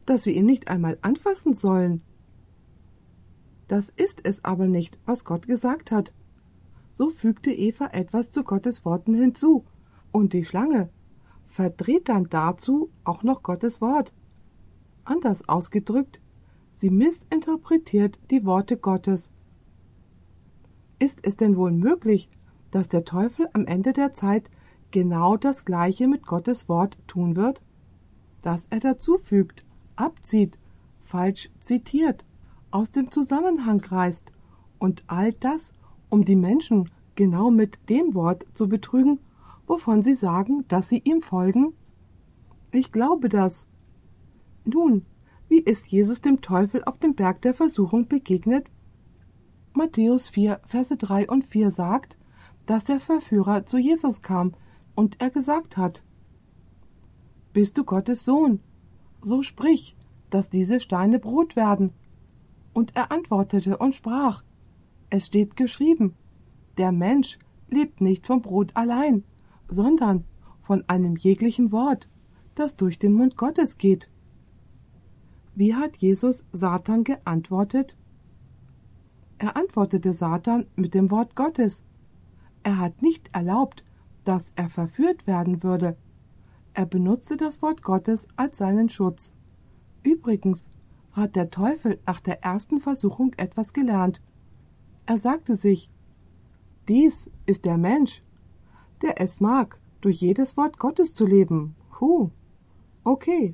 dass wir ihn nicht einmal anfassen sollen. Das ist es aber nicht, was Gott gesagt hat. So fügte Eva etwas zu Gottes Worten hinzu, und die Schlange verdreht dann dazu auch noch Gottes Wort. Anders ausgedrückt, sie missinterpretiert die Worte Gottes. Ist es denn wohl möglich, dass der Teufel am Ende der Zeit genau das Gleiche mit Gottes Wort tun wird? Dass er dazufügt, abzieht, falsch zitiert, aus dem Zusammenhang reißt und all das, um die Menschen genau mit dem Wort zu betrügen, wovon sie sagen, dass sie ihm folgen? Ich glaube das. Nun, wie ist Jesus dem Teufel auf dem Berg der Versuchung begegnet? Matthäus 4, Verse 3 und 4 sagt, dass der Verführer zu Jesus kam und er gesagt hat: Bist du Gottes Sohn? So sprich, dass diese Steine Brot werden. Und er antwortete und sprach: Es steht geschrieben, der Mensch lebt nicht vom Brot allein, sondern von einem jeglichen Wort, das durch den Mund Gottes geht. Wie hat Jesus Satan geantwortet? Er antwortete Satan mit dem Wort Gottes. Er hat nicht erlaubt, dass er verführt werden würde. Er benutzte das Wort Gottes als seinen Schutz. Übrigens hat der Teufel nach der ersten Versuchung etwas gelernt. Er sagte sich: Dies ist der Mensch, der es mag, durch jedes Wort Gottes zu leben. Okay.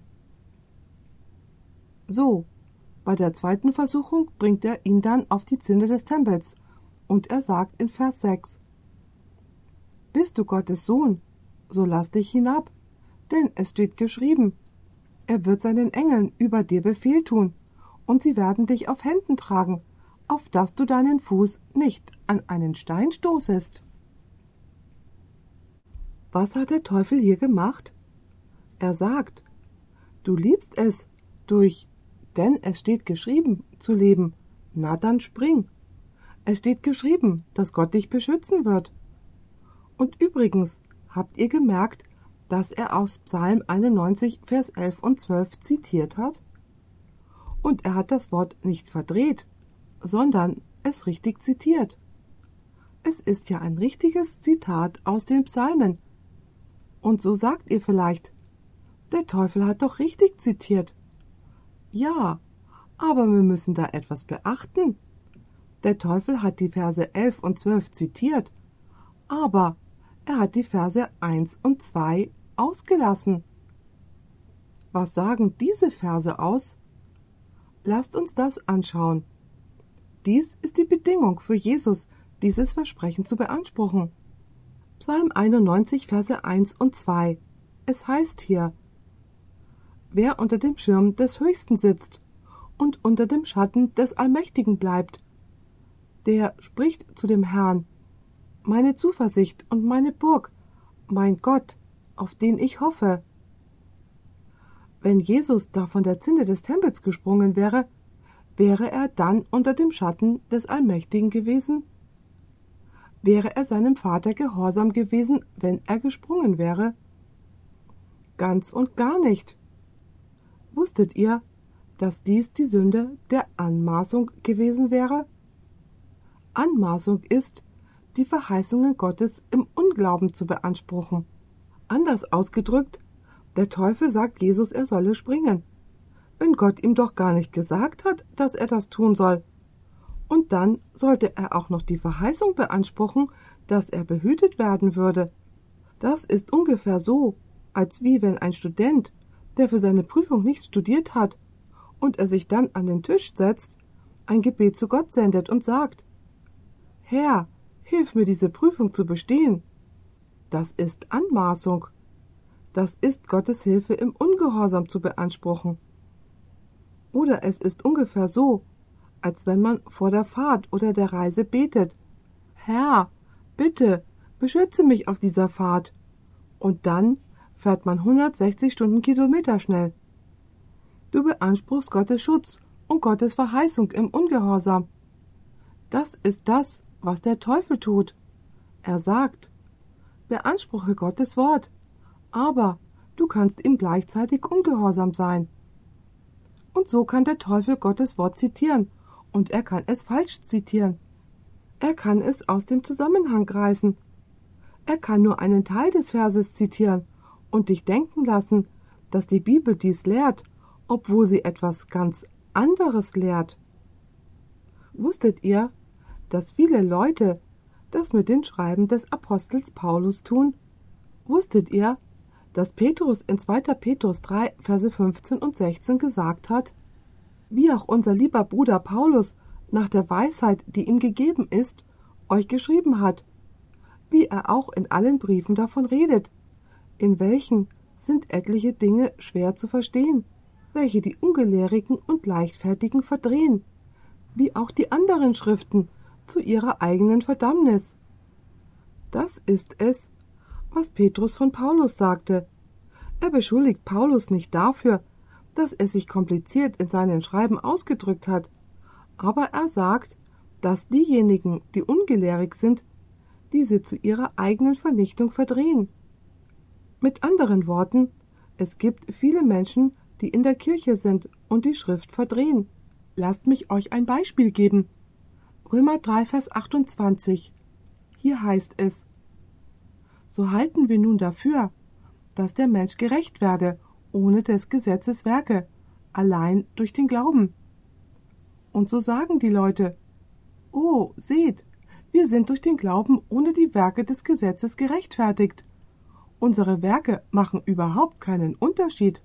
So, bei der zweiten Versuchung bringt er ihn dann auf die Zinne des Tempels, und er sagt in Vers 6: Bist du Gottes Sohn, so lass dich hinab, denn es steht geschrieben, er wird seinen Engeln über dir Befehl tun, und sie werden dich auf Händen tragen, auf dass du deinen Fuß nicht an einen Stein stoßest. Was hat der Teufel hier gemacht? Er sagt: Du liebst es, denn es steht geschrieben, zu leben. Na dann spring. Es steht geschrieben, dass Gott dich beschützen wird. Und übrigens, habt ihr gemerkt, dass er aus Psalm 91, Vers 11 und 12 zitiert hat? Und er hat das Wort nicht verdreht, sondern es richtig zitiert. Es ist ja ein richtiges Zitat aus den Psalmen. Und so sagt ihr vielleicht: Der Teufel hat doch richtig zitiert. Ja, aber wir müssen da etwas beachten. Der Teufel hat die Verse 11 und 12 zitiert, aber er hat die Verse 1 und 2 ausgelassen. Was sagen diese Verse aus? Lasst uns das anschauen. Dies ist die Bedingung für Jesus, dieses Versprechen zu beanspruchen. Psalm 91, Verse 1 und 2. Es heißt hier: Wer unter dem Schirm des Höchsten sitzt und unter dem Schatten des Allmächtigen bleibt, der spricht zu dem Herrn: Meine Zuversicht und meine Burg, mein Gott, auf den ich hoffe. Wenn Jesus da von der Zinne des Tempels gesprungen wäre, wäre er dann unter dem Schatten des Allmächtigen gewesen? Wäre er seinem Vater gehorsam gewesen, wenn er gesprungen wäre? Ganz und gar nicht. Wusstet ihr, dass dies die Sünde der Anmaßung gewesen wäre? Anmaßung ist, die Verheißungen Gottes im Unglauben zu beanspruchen. Anders ausgedrückt, der Teufel sagt Jesus, er solle springen, wenn Gott ihm doch gar nicht gesagt hat, dass er das tun soll. Und dann sollte er auch noch die Verheißung beanspruchen, dass er behütet werden würde. Das ist ungefähr so, als wie wenn ein Student, der für seine Prüfung nicht studiert hat, und er sich dann an den Tisch setzt, ein Gebet zu Gott sendet und sagt: Herr, hilf mir, diese Prüfung zu bestehen. Das ist Anmaßung. Das ist Gottes Hilfe im Ungehorsam zu beanspruchen. Oder es ist ungefähr so, als wenn man vor der Fahrt oder der Reise betet: Herr, bitte, beschütze mich auf dieser Fahrt. Und dann fährt man 160 Stundenkilometer schnell. Du beanspruchst Gottes Schutz und Gottes Verheißung im Ungehorsam. Das ist das, was der Teufel tut. Er sagt: Beanspruche Gottes Wort, aber du kannst ihm gleichzeitig ungehorsam sein. Und so kann der Teufel Gottes Wort zitieren, und er kann es falsch zitieren. Er kann es aus dem Zusammenhang reißen. Er kann nur einen Teil des Verses zitieren und dich denken lassen, dass die Bibel dies lehrt, obwohl sie etwas ganz anderes lehrt. Wusstet ihr, dass viele Leute das mit den Schreiben des Apostels Paulus tun? Wusstet ihr, dass Petrus in 2. Petrus 3, Verse 15 und 16 gesagt hat, wie auch unser lieber Bruder Paulus nach der Weisheit, die ihm gegeben ist, euch geschrieben hat, wie er auch in allen Briefen davon redet, in welchen sind etliche Dinge schwer zu verstehen, welche die Ungelehrigen und Leichtfertigen verdrehen, wie auch die anderen Schriften zu ihrer eigenen Verdammnis. Das ist es, was Petrus von Paulus sagte. Er beschuldigt Paulus nicht dafür, dass er sich kompliziert in seinen Schreiben ausgedrückt hat, aber er sagt, dass diejenigen, die ungelehrig sind, diese zu ihrer eigenen Vernichtung verdrehen. Mit anderen Worten, es gibt viele Menschen, die in der Kirche sind und die Schrift verdrehen. Lasst mich euch ein Beispiel geben. Römer 3, Vers 28. Hier heißt es: So halten wir nun dafür, dass der Mensch gerecht werde, ohne des Gesetzes Werke, allein durch den Glauben. Und so sagen die Leute: Oh, seht, wir sind durch den Glauben ohne die Werke des Gesetzes gerechtfertigt. Unsere Werke machen überhaupt keinen Unterschied.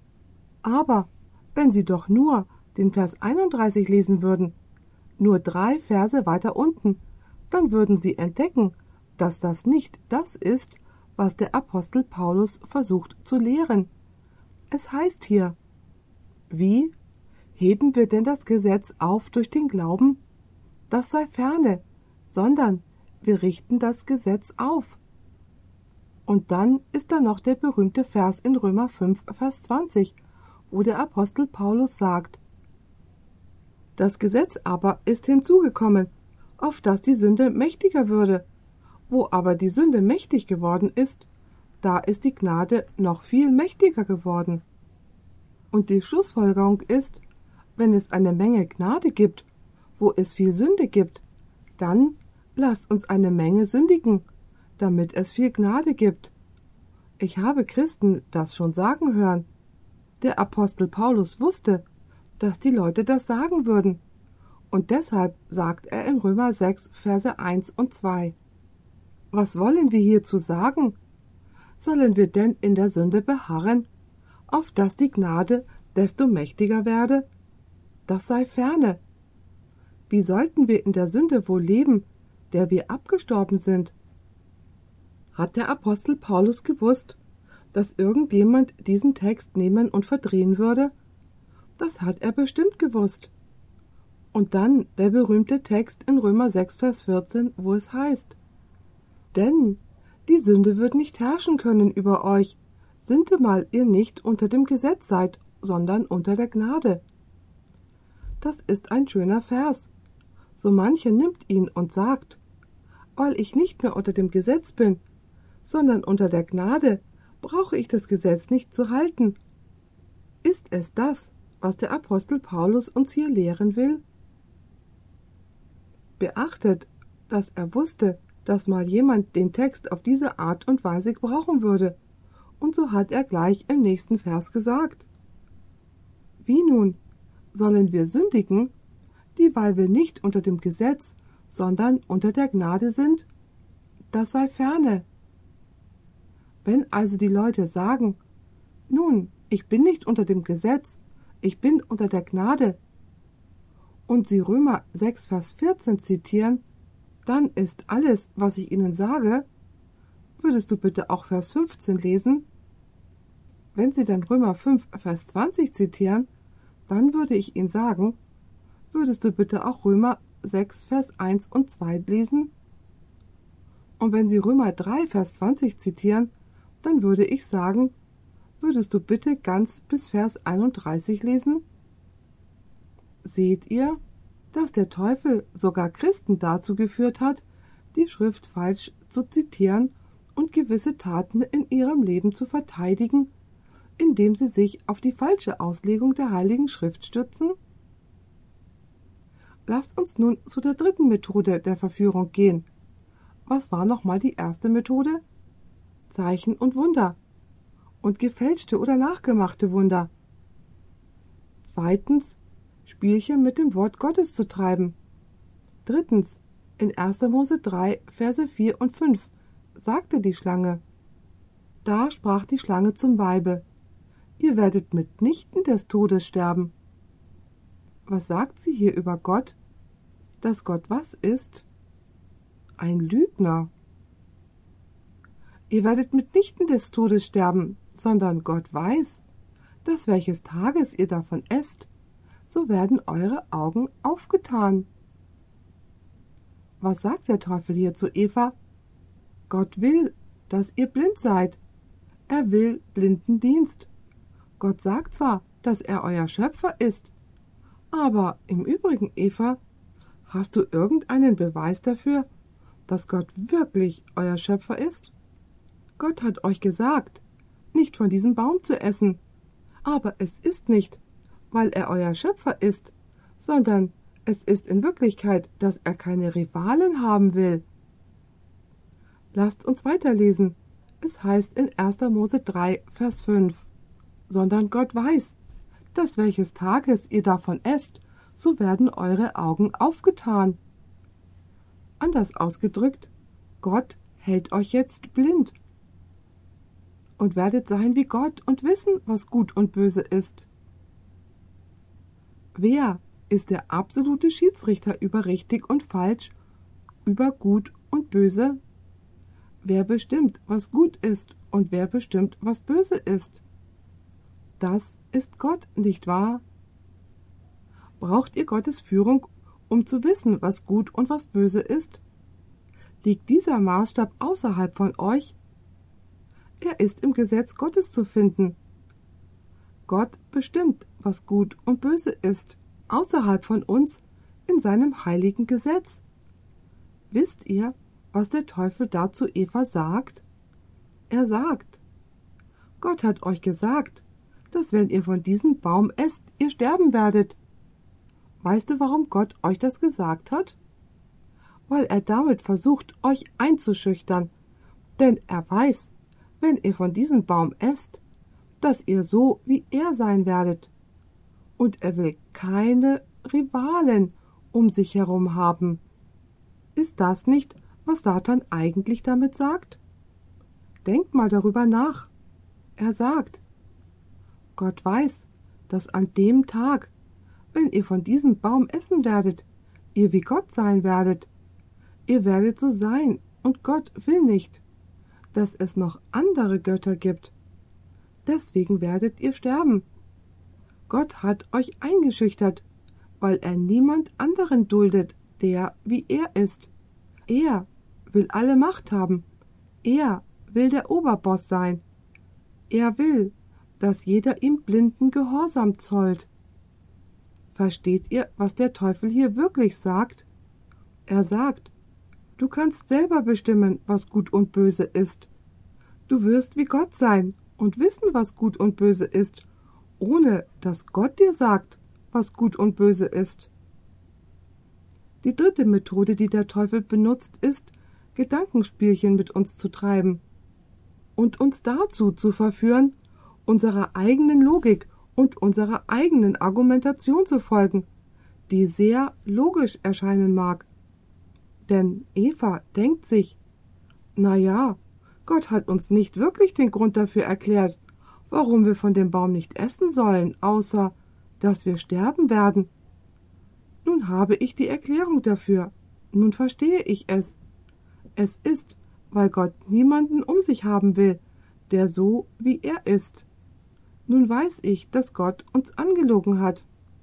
Aber wenn Sie doch nur den Vers 31 lesen würden, nur 3 Verse weiter unten, dann würden Sie entdecken, dass das nicht das ist, was der Apostel Paulus versucht zu lehren. Es heißt hier: Wie? Heben wir denn das Gesetz auf durch den Glauben? Das sei ferne, sondern wir richten das Gesetz auf. Und dann ist da noch der berühmte Vers in Römer 5, Vers 20, wo der Apostel Paulus sagt: Das Gesetz aber ist hinzugekommen, auf das die Sünde mächtiger würde. Wo aber die Sünde mächtig geworden ist, da ist die Gnade noch viel mächtiger geworden. Und die Schlussfolgerung ist, wenn es eine Menge Gnade gibt, wo es viel Sünde gibt, dann lasst uns eine Menge sündigen, damit es viel Gnade gibt. Ich habe Christen das schon sagen hören. Der Apostel Paulus wusste, dass die Leute das sagen würden. Und deshalb sagt er in Römer 6, Verse 1 und 2. Was wollen wir hierzu sagen? Sollen wir denn in der Sünde beharren, auf dass die Gnade desto mächtiger werde? Das sei ferne. Wie sollten wir in der Sünde wohl leben, der wir abgestorben sind? Hat der Apostel Paulus gewusst, dass irgendjemand diesen Text nehmen und verdrehen würde? Das hat er bestimmt gewusst. Und dann der berühmte Text in Römer 6, Vers 14, wo es heißt: Denn die Sünde wird nicht herrschen können über euch, sintemal ihr nicht unter dem Gesetz seid, sondern unter der Gnade. Das ist ein schöner Vers. So mancher nimmt ihn und sagt: Weil ich nicht mehr unter dem Gesetz bin, sondern unter der Gnade, brauche ich das Gesetz nicht zu halten. Ist es das, was der Apostel Paulus uns hier lehren will? Beachtet, dass er wusste, dass mal jemand den Text auf diese Art und Weise gebrauchen würde, und so hat er gleich im nächsten Vers gesagt: Wie nun? Sollen wir sündigen, dieweil wir nicht unter dem Gesetz, sondern unter der Gnade sind? Das sei ferne. Wenn also die Leute sagen: Nun, ich bin nicht unter dem Gesetz, ich bin unter der Gnade, und sie Römer 6, Vers 14 zitieren, dann ist alles, was ich ihnen sage. Würdest du bitte auch Vers 15 lesen? Wenn sie dann Römer 5, Vers 20 zitieren, dann würde ich ihnen sagen: Würdest du bitte auch Römer 6, Vers 1 und 2 lesen? Und wenn sie Römer 3, Vers 20 zitieren, dann würde ich sagen: Würdest du bitte ganz bis Vers 31 lesen? Seht ihr, dass der Teufel sogar Christen dazu geführt hat, die Schrift falsch zu zitieren und gewisse Taten in ihrem Leben zu verteidigen, indem sie sich auf die falsche Auslegung der Heiligen Schrift stützen? Lasst uns nun zu der dritten Methode der Verführung gehen. Was war nochmal die erste Methode? Zeichen und Wunder und gefälschte oder nachgemachte Wunder. Zweitens, Spielchen mit dem Wort Gottes zu treiben. Drittens, in 1. Mose 3, Verse 4 und 5 sagte die Schlange: Da sprach die Schlange zum Weibe: Ihr werdet mitnichten des Todes sterben. Was sagt sie hier über Gott? Dass Gott was ist? Ein Lügner. Ihr werdet mitnichten des Todes sterben, sondern Gott weiß, dass welches Tages ihr davon esst, so werden eure Augen aufgetan. Was sagt der Teufel hier zu Eva? Gott will, dass ihr blind seid. Er will Blindendienst. Gott sagt zwar, dass er euer Schöpfer ist, aber im Übrigen, Eva, hast du irgendeinen Beweis dafür, dass Gott wirklich euer Schöpfer ist? Gott hat euch gesagt, nicht von diesem Baum zu essen, aber es ist nicht, weil er euer Schöpfer ist, sondern es ist in Wirklichkeit, dass er keine Rivalen haben will. Lasst uns weiterlesen. Es heißt in 1. Mose 3, Vers 5: Sondern Gott weiß, dass welches Tages ihr davon esst, so werden eure Augen aufgetan. Anders ausgedrückt, Gott hält euch jetzt blind. Und werdet sein wie Gott und wissen, was gut und böse ist. Wer ist der absolute Schiedsrichter über richtig und falsch, über gut und böse? Wer bestimmt, was gut ist und wer bestimmt, was böse ist? Das ist Gott, nicht wahr? Braucht ihr Gottes Führung, um zu wissen, was gut und was böse ist? Liegt dieser Maßstab außerhalb von euch? Er ist im Gesetz Gottes zu finden. Gott bestimmt, was gut und böse ist, außerhalb von uns, in seinem heiligen Gesetz. Wisst ihr, was der Teufel dazu Eva sagt? Er sagt: Gott hat euch gesagt, dass wenn ihr von diesem Baum esst, ihr sterben werdet. Weißt du, warum Gott euch das gesagt hat? Weil er damit versucht, euch einzuschüchtern, denn er weiß, wenn ihr von diesem Baum esst, dass ihr so wie er sein werdet. Und er will keine Rivalen um sich herum haben. Ist das nicht, was Satan eigentlich damit sagt? Denkt mal darüber nach. Er sagt: Gott weiß, dass an dem Tag, wenn ihr von diesem Baum essen werdet, ihr wie Gott sein werdet. Ihr werdet so sein, und Gott will nicht, dass es noch andere Götter gibt. Deswegen werdet ihr sterben. Gott hat euch eingeschüchtert, weil er niemand anderen duldet, der wie er ist. Er will alle Macht haben. Er will der Oberboss sein. Er will, dass jeder ihm blinden Gehorsam zollt. Versteht ihr, was der Teufel hier wirklich sagt? Er sagt: Du kannst selber bestimmen, was gut und böse ist. Du wirst wie Gott sein und wissen, was gut und böse ist, ohne dass Gott dir sagt, was gut und böse ist. Die dritte Methode, die der Teufel benutzt, ist, Gedankenspielchen mit uns zu treiben und uns dazu zu verführen, unserer eigenen Logik und unserer eigenen Argumentation zu folgen, die sehr logisch erscheinen mag. Denn Eva denkt sich: Na ja, Gott hat uns nicht wirklich den Grund dafür erklärt, warum wir von dem Baum nicht essen sollen, außer dass wir sterben werden. Nun habe ich die Erklärung dafür. Nun verstehe ich es. Es ist, weil Gott niemanden um sich haben will, der so wie er ist. Nun weiß ich, dass Gott uns angelogen hat.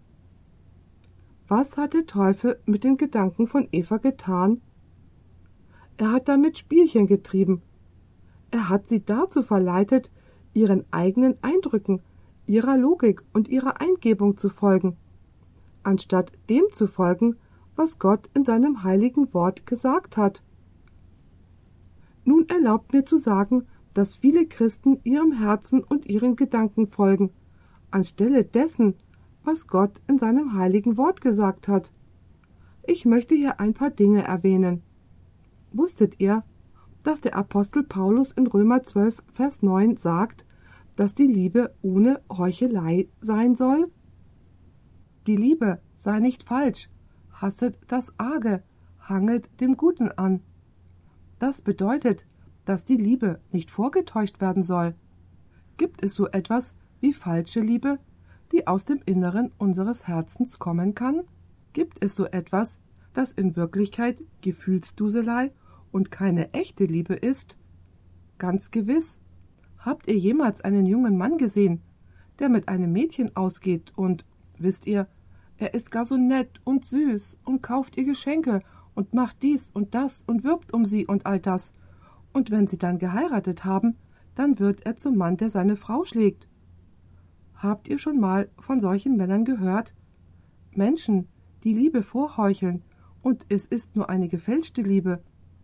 Was hat der Teufel mit den Gedanken von Eva getan? Er hat damit Spielchen getrieben. Er hat sie dazu verleitet, ihren eigenen Eindrücken, ihrer Logik und ihrer Eingebung zu folgen, anstatt dem zu folgen, was Gott in seinem heiligen Wort gesagt hat. Nun erlaubt mir zu sagen, dass viele Christen ihrem Herzen und ihren Gedanken folgen, anstelle dessen, was Gott in seinem heiligen Wort gesagt hat. Ich möchte hier ein paar Dinge erwähnen. Wusstet ihr, dass der Apostel Paulus in Römer 12, Vers 9 sagt, dass die Liebe ohne Heuchelei sein soll? Die Liebe sei nicht falsch, hasset das Arge, hangelt dem Guten an. Das bedeutet, dass die Liebe nicht vorgetäuscht werden soll. Gibt es so etwas wie falsche Liebe, die aus dem Inneren unseres Herzens kommen kann? Gibt es so etwas, das in Wirklichkeit Gefühlsduselei und keine echte Liebe ist? Ganz gewiss. Habt ihr jemals einen jungen Mann gesehen, der mit einem Mädchen ausgeht und, wisst ihr, er ist gar so nett und süß und kauft ihr Geschenke und macht dies und das und wirbt um sie und all das. Und wenn sie dann geheiratet haben, dann wird er zum Mann, der seine Frau schlägt. Habt ihr schon mal von solchen Männern gehört? Menschen, die Liebe vorheucheln, und es ist nur eine gefälschte Liebe.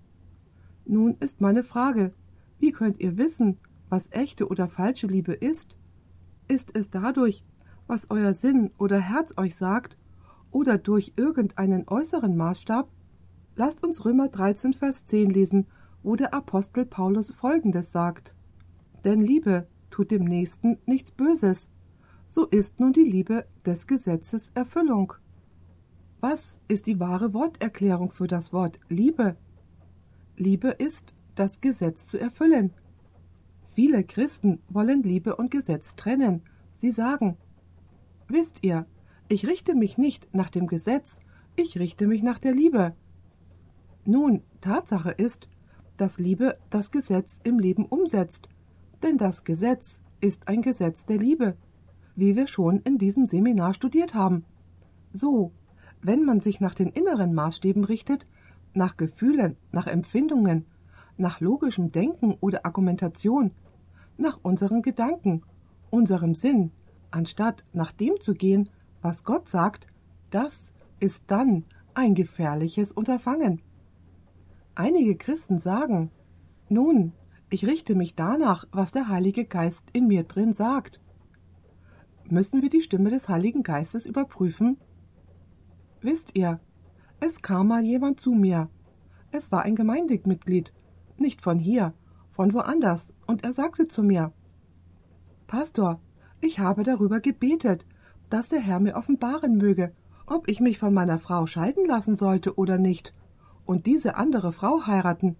Nun ist meine Frage, wie könnt ihr wissen, was echte oder falsche Liebe ist? Ist es dadurch, was euer Sinn oder Herz euch sagt, oder durch irgendeinen äußeren Maßstab? Lasst uns Römer 13, Vers 10 lesen, wo der Apostel Paulus Folgendes sagt: Denn Liebe tut dem Nächsten nichts Böses, so ist nun die Liebe des Gesetzes Erfüllung. Was ist die wahre Worterklärung für das Wort Liebe? Liebe ist, das Gesetz zu erfüllen. Viele Christen wollen Liebe und Gesetz trennen. Sie sagen: Wisst ihr, ich richte mich nicht nach dem Gesetz, ich richte mich nach der Liebe. Nun, Tatsache ist, dass Liebe das Gesetz im Leben umsetzt, denn das Gesetz ist ein Gesetz der Liebe, wie wir schon in diesem Seminar studiert haben. So, wenn man sich nach den inneren Maßstäben richtet, nach Gefühlen, nach Empfindungen, nach logischem Denken oder Argumentation, nach unseren Gedanken, unserem Sinn, anstatt nach dem zu gehen, was Gott sagt, das ist dann ein gefährliches Unterfangen. Einige Christen sagen: Nun, ich richte mich danach, was der Heilige Geist in mir drin sagt. Müssen wir die Stimme des Heiligen Geistes überprüfen? Wisst ihr, es kam mal jemand zu mir. Es war ein Gemeindemitglied, nicht von hier, von woanders, und er sagte zu mir: Pastor, ich habe darüber gebetet, dass der Herr mir offenbaren möge, ob ich mich von meiner Frau scheiden lassen sollte oder nicht und diese andere Frau heiraten.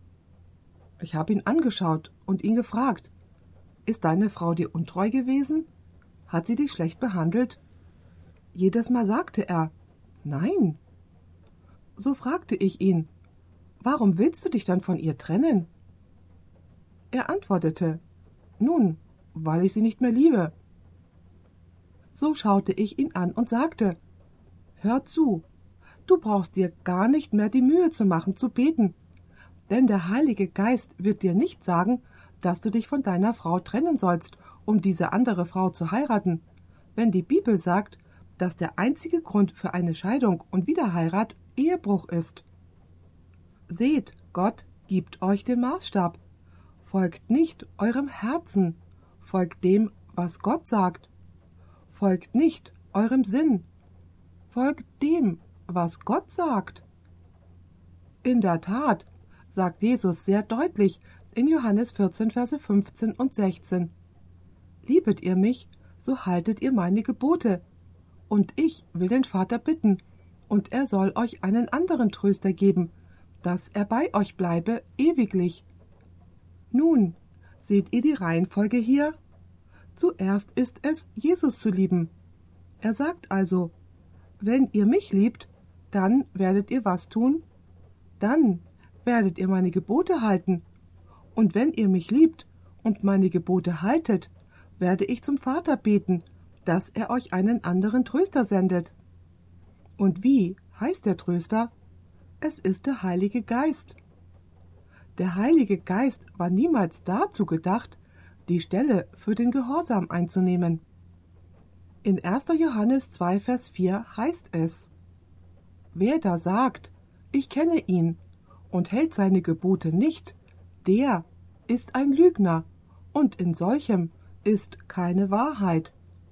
Ich habe ihn angeschaut und ihn gefragt: Ist deine Frau dir untreu gewesen? Hat sie dich schlecht behandelt? Jedes Mal sagte er: Nein. So fragte ich ihn: Warum willst du dich dann von ihr trennen? Er antwortete: Nun, weil ich sie nicht mehr liebe. So schaute ich ihn an und sagte: Hör zu, du brauchst dir gar nicht mehr die Mühe zu machen, zu beten, denn der Heilige Geist wird dir nicht sagen, dass du dich von deiner Frau trennen sollst, um diese andere Frau zu heiraten, wenn die Bibel sagt, dass der einzige Grund für eine Scheidung und Wiederheirat Ehebruch ist. Seht, Gott gibt euch den Maßstab. Folgt nicht eurem Herzen, folgt dem, was Gott sagt. Folgt nicht eurem Sinn, folgt dem, was Gott sagt. In der Tat, sagt Jesus sehr deutlich in Johannes 14, Verse 15 und 16: Liebet ihr mich, so haltet ihr meine Gebote. Und ich will den Vater bitten, und er soll euch einen anderen Tröster geben, dass er bei euch bleibe ewiglich. Nun, seht ihr die Reihenfolge hier? Zuerst ist es, Jesus zu lieben. Er sagt also: Wenn ihr mich liebt, dann werdet ihr was tun? Dann werdet ihr meine Gebote halten. Und wenn ihr mich liebt und meine Gebote haltet, werde ich zum Vater beten, dass er euch einen anderen Tröster sendet. Und wie heißt der Tröster? Es ist der Heilige Geist. Der Heilige Geist war niemals dazu gedacht, die Stelle für den Gehorsam einzunehmen. In 1. Johannes 2, Vers 4 heißt es: Wer da sagt, ich kenne ihn, und hält seine Gebote nicht, der ist ein Lügner, und in solchem ist keine Wahrheit.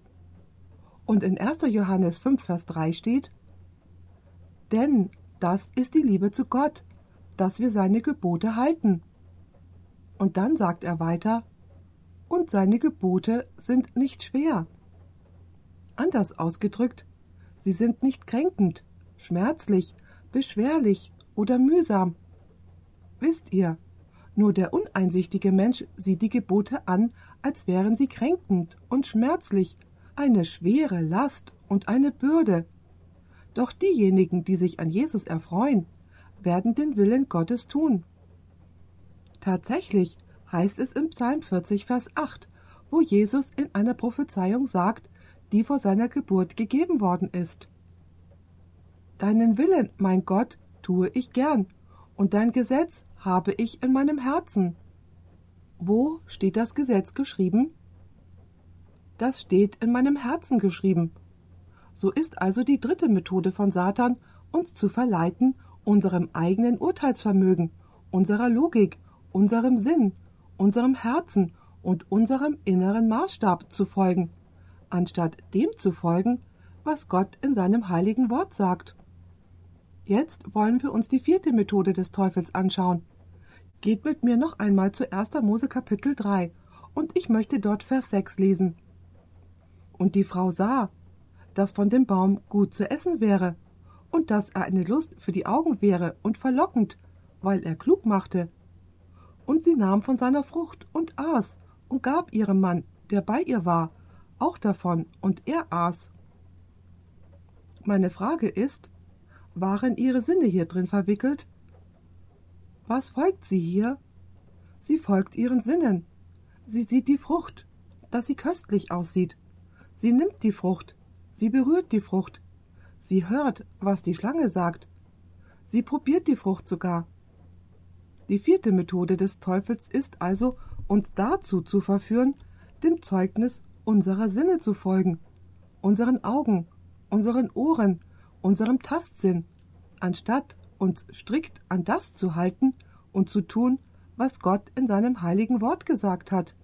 Und in 1. Johannes 5, Vers 3 steht: Denn das ist die Liebe zu Gott, dass wir seine Gebote halten. Und dann sagt er weiter: Und seine Gebote sind nicht schwer. Anders ausgedrückt, sie sind nicht kränkend, schmerzlich, beschwerlich oder mühsam. Wisst ihr, nur der uneinsichtige Mensch sieht die Gebote an, als wären sie kränkend und schmerzlich, eine schwere Last und eine Bürde. Doch diejenigen, die sich an Jesus erfreuen, werden den Willen Gottes tun. Tatsächlich heißt es im Psalm 40, Vers 8, wo Jesus in einer Prophezeiung sagt, die vor seiner Geburt gegeben worden ist: Deinen Willen, mein Gott, tue ich gern, und dein Gesetz habe ich in meinem Herzen. Wo steht das Gesetz geschrieben? Das steht in meinem Herzen geschrieben. So ist also die dritte Methode von Satan, uns zu verleiten, unserem eigenen Urteilsvermögen, unserer Logik, unserem Sinn, unserem Herzen und unserem inneren Maßstab zu folgen, anstatt dem zu folgen, was Gott in seinem heiligen Wort sagt. Jetzt wollen wir uns die vierte Methode des Teufels anschauen. Geht mit mir noch einmal zu 1. Mose Kapitel 3 und ich möchte dort Vers 6 lesen. Und die Frau sah, dass von dem Baum gut zu essen wäre und dass er eine Lust für die Augen wäre und verlockend, weil er klug machte. Und sie nahm von seiner Frucht und aß und gab ihrem Mann, der bei ihr war, auch davon, und er aß. Meine Frage ist, waren ihre Sinne hier drin verwickelt? Was folgt sie hier? Sie folgt ihren Sinnen. Sie sieht die Frucht, dass sie köstlich aussieht. Sie nimmt die Frucht. Sie berührt die Frucht. Sie hört, was die Schlange sagt. Sie probiert die Frucht sogar. Die vierte Methode des Teufels ist also, uns dazu zu verführen, dem Zeugnis unserer Sinne zu folgen, unseren Augen, unseren Ohren, unserem Tastsinn, anstatt uns strikt an das zu halten und zu tun, was Gott in seinem heiligen Wort gesagt hat.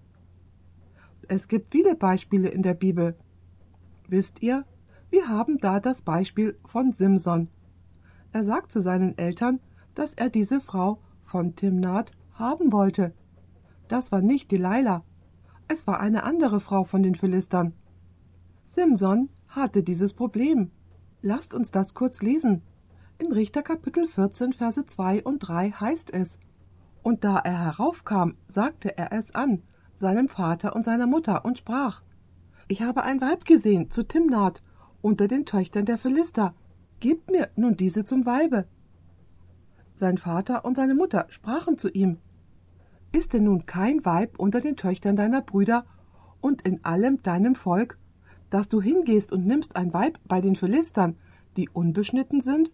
Es gibt viele Beispiele in der Bibel. Wisst ihr, wir haben da das Beispiel von Simson. Er sagt zu seinen Eltern, dass er diese Frau von Timnat haben wollte. Das war nicht Delilah, es war eine andere Frau von den Philistern. Simson hatte dieses Problem. Lasst uns das kurz lesen. In Richter Kapitel 14, Verse 2 und 3 heißt es: Und da er heraufkam, sagte er es an, seinem Vater und seiner Mutter, und sprach: Ich habe ein Weib gesehen zu Timnat, unter den Töchtern der Philister. Gebt mir nun diese zum Weibe. Sein Vater und seine Mutter sprachen zu ihm: Ist denn nun kein Weib unter den Töchtern deiner Brüder und in allem deinem Volk, dass du hingehst und nimmst ein Weib bei den Philistern, die unbeschnitten sind?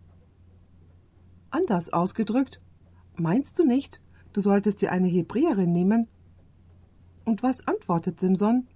Anders ausgedrückt, meinst du nicht, du solltest dir eine Hebräerin nehmen? Und was antwortet Simson?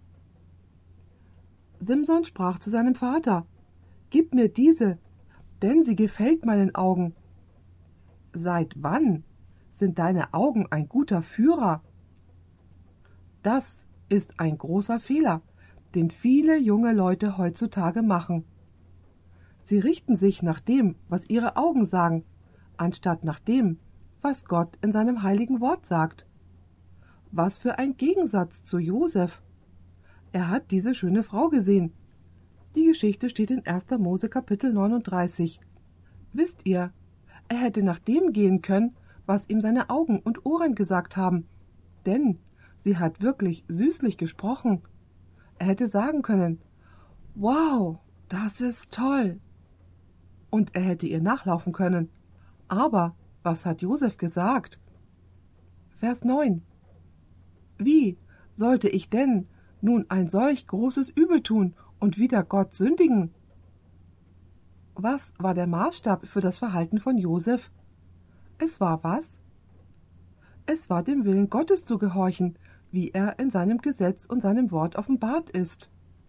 Simson sprach zu seinem Vater: Gib mir diese, denn sie gefällt meinen Augen. Seit wann sind deine Augen ein guter Führer? Das ist ein großer Fehler, den viele junge Leute heutzutage machen. Sie richten sich nach dem, was ihre Augen sagen, anstatt nach dem, was Gott in seinem heiligen Wort sagt. Was für ein Gegensatz zu Josef. Er hat diese schöne Frau gesehen. Die Geschichte steht in 1. Mose Kapitel 39. Wisst ihr, er hätte nach dem gehen können, was ihm seine Augen und Ohren gesagt haben, denn sie hat wirklich süßlich gesprochen. Er hätte sagen können: Wow, das ist toll. Und er hätte ihr nachlaufen können. Aber was hat Josef gesagt? Vers 9. Wie sollte ich denn nun ein solch großes Übel tun und wider Gott sündigen? Was war der Maßstab für das Verhalten von Josef? Es war was? Es war dem Willen Gottes zu gehorchen, wie er in seinem Gesetz und seinem Wort offenbart ist.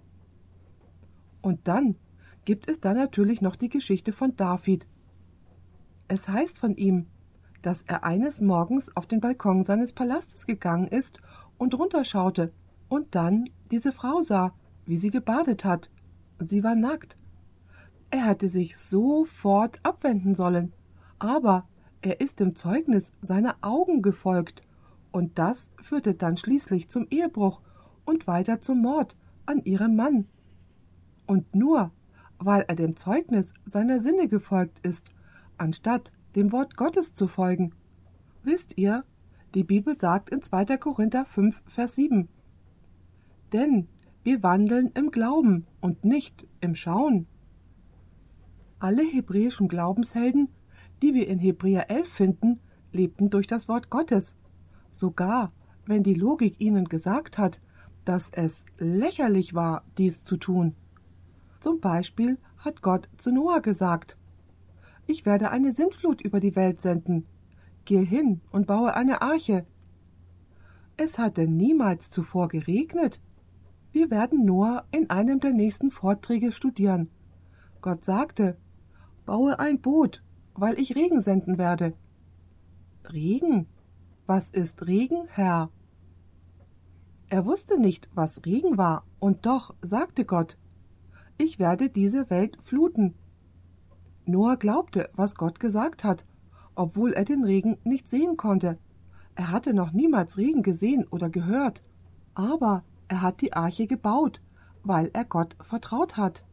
Und dann gibt es da natürlich noch die Geschichte von David. Es heißt von ihm, dass er eines Morgens auf den Balkon seines Palastes gegangen ist und runterschaute und dann diese Frau sah, wie sie gebadet hat. Sie war nackt. Er hätte sich sofort abwenden sollen, aber er ist dem Zeugnis seiner Augen gefolgt, und das führte dann schließlich zum Ehebruch und weiter zum Mord an ihrem Mann. Und nur, weil er dem Zeugnis seiner Sinne gefolgt ist, anstatt dem Wort Gottes zu folgen. Wisst ihr, die Bibel sagt in 2. Korinther 5, Vers 7, denn wir wandeln im Glauben und nicht im Schauen. Alle hebräischen Glaubenshelden, die wir in Hebräer 11 finden, lebten durch das Wort Gottes. Sogar wenn die Logik ihnen gesagt hat, dass es lächerlich war, dies zu tun. Zum Beispiel hat Gott zu Noah gesagt: Ich werde eine Sintflut über die Welt senden. Geh hin und baue eine Arche. Es hatte niemals zuvor geregnet. Wir werden Noah in einem der nächsten Vorträge studieren. Gott sagte: Baue ein Boot, weil ich Regen senden werde. Regen? Was ist Regen, Herr? Er wusste nicht, was Regen war, und doch sagte Gott: Ich werde diese Welt fluten. Noah glaubte, was Gott gesagt hat, obwohl er den Regen nicht sehen konnte. Er hatte noch niemals Regen gesehen oder gehört, aber er hat die Arche gebaut, weil er Gott vertraut hat.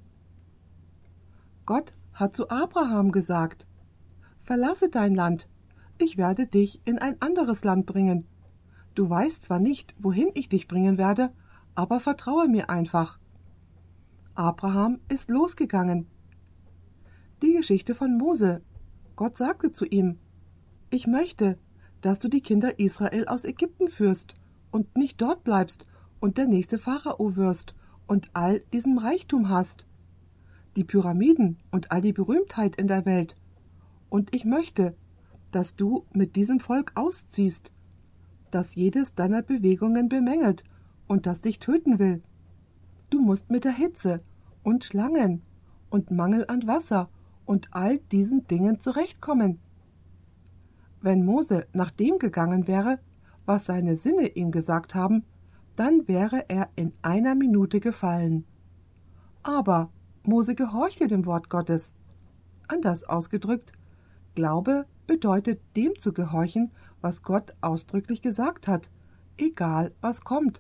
Gott hat zu Abraham gesagt: Verlasse dein Land, ich werde dich in ein anderes Land bringen. Du weißt zwar nicht, wohin ich dich bringen werde, aber vertraue mir einfach. Abraham ist losgegangen. Die Geschichte von Mose. Gott sagte zu ihm: Ich möchte, dass du die Kinder Israel aus Ägypten führst und nicht dort bleibst und der nächste Pharao wirst und all diesen Reichtum hast, die Pyramiden und all die Berühmtheit in der Welt. Und ich möchte, dass du mit diesem Volk ausziehst, das jedes deiner Bewegungen bemängelt und das dich töten will. Du musst mit der Hitze und Schlangen und Mangel an Wasser und all diesen Dingen zurechtkommen. Wenn Mose nach dem gegangen wäre, was seine Sinne ihm gesagt haben, dann wäre er in einer Minute gefallen. Aber Mose gehorchte dem Wort Gottes. Anders ausgedrückt, Glaube bedeutet dem zu gehorchen, was Gott ausdrücklich gesagt hat, egal was kommt.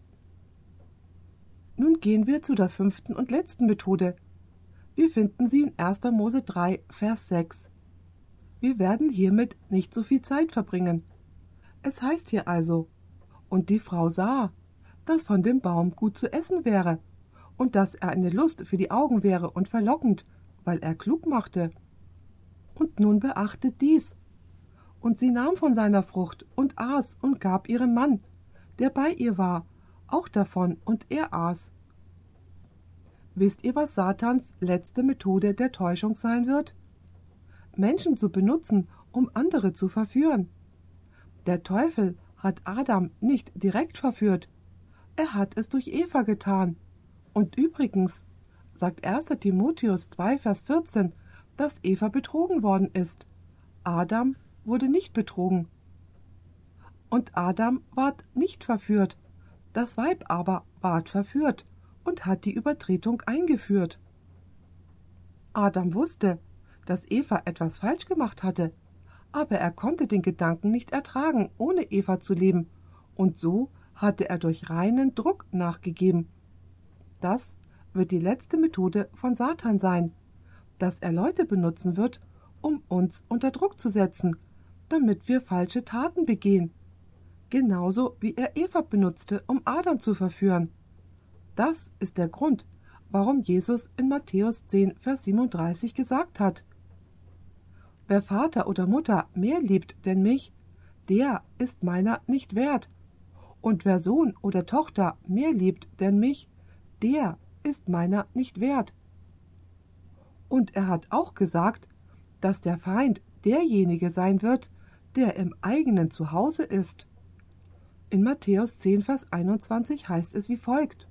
Nun gehen wir zu der 5. und letzten Methode. Wir finden sie in 1. Mose 3, Vers 6. Wir werden hiermit nicht so viel Zeit verbringen. Es heißt hier also: Und die Frau sah, dass von dem Baum gut zu essen wäre und dass er eine Lust für die Augen wäre und verlockend, weil er klug machte. Und nun beachtet dies: Und sie nahm von seiner Frucht und aß und gab ihrem Mann, der bei ihr war, auch davon, und er aß. Wisst ihr, was Satans letzte Methode der Täuschung sein wird? Menschen zu benutzen, um andere zu verführen. Der Teufel hat Adam nicht direkt verführt. Er hat es durch Eva getan. Und übrigens sagt 1. Timotheus 2, Vers 14, dass Eva betrogen worden ist. Adam wurde nicht betrogen. Und Adam ward nicht verführt. Das Weib aber ward verführt und hat die Übertretung eingeführt. Adam wusste, dass Eva etwas falsch gemacht hatte, aber er konnte den Gedanken nicht ertragen, ohne Eva zu leben, und so hatte er durch reinen Druck nachgegeben. Das wird die letzte Methode von Satan sein, dass er Leute benutzen wird, um uns unter Druck zu setzen, damit wir falsche Taten begehen, genauso wie er Eva benutzte, um Adam zu verführen. Das ist der Grund, warum Jesus in Matthäus 10, Vers 37 gesagt hat: Wer Vater oder Mutter mehr liebt denn mich, der ist meiner nicht wert. Und wer Sohn oder Tochter mehr liebt denn mich, der ist meiner nicht wert. Und er hat auch gesagt, dass der Feind derjenige sein wird, der im eigenen Zuhause ist. In Matthäus 10, Vers 21 heißt es wie folgt: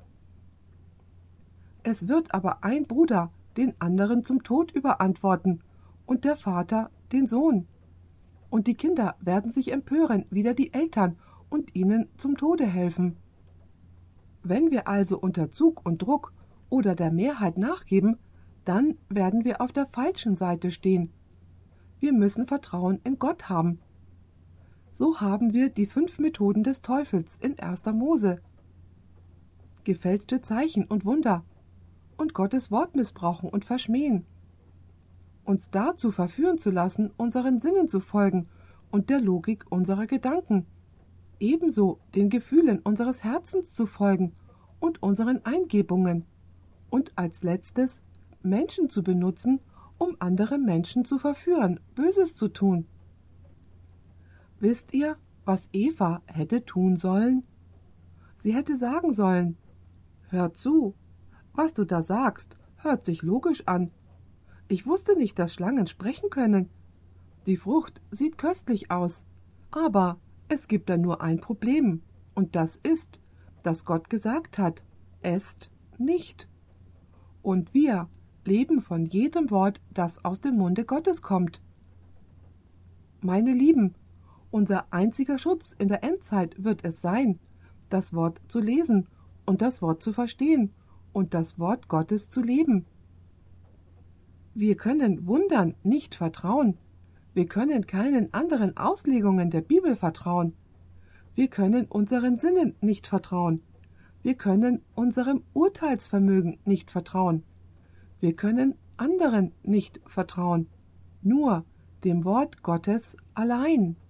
Es wird aber ein Bruder den anderen zum Tod überantworten und der Vater den Sohn. und die Kinder werden sich empören wider die Eltern und ihnen zum Tode helfen. Wenn wir also unter Zug und Druck oder der Mehrheit nachgeben, dann werden wir auf der falschen Seite stehen. Wir müssen Vertrauen in Gott haben. So haben wir die 5 Methoden des Teufels in 1. Mose. Gefälschte Zeichen und Wunder und Gottes Wort missbrauchen und verschmähen. Uns dazu verführen zu lassen, unseren Sinnen zu folgen und der Logik unserer Gedanken, ebenso den Gefühlen unseres Herzens zu folgen und unseren Eingebungen und als letztes Menschen zu benutzen, um andere Menschen zu verführen, Böses zu tun. Wisst ihr, was Eva hätte tun sollen? Sie hätte sagen sollen: Hör zu, was du da sagst, hört sich logisch an. Ich wusste nicht, dass Schlangen sprechen können. Die Frucht sieht köstlich aus, aber es gibt da nur ein Problem, und das ist, dass Gott gesagt hat: Esst nicht. Und wir leben von jedem Wort, das aus dem Munde Gottes kommt. Meine Lieben, unser einziger Schutz in der Endzeit wird es sein, das Wort zu lesen und das Wort zu verstehen und das Wort Gottes zu leben. Wir können Wundern nicht vertrauen. Wir können keinen anderen Auslegungen der Bibel vertrauen. Wir können unseren Sinnen nicht vertrauen. Wir können unserem Urteilsvermögen nicht vertrauen. Wir können anderen nicht vertrauen. Nur dem Wort Gottes allein.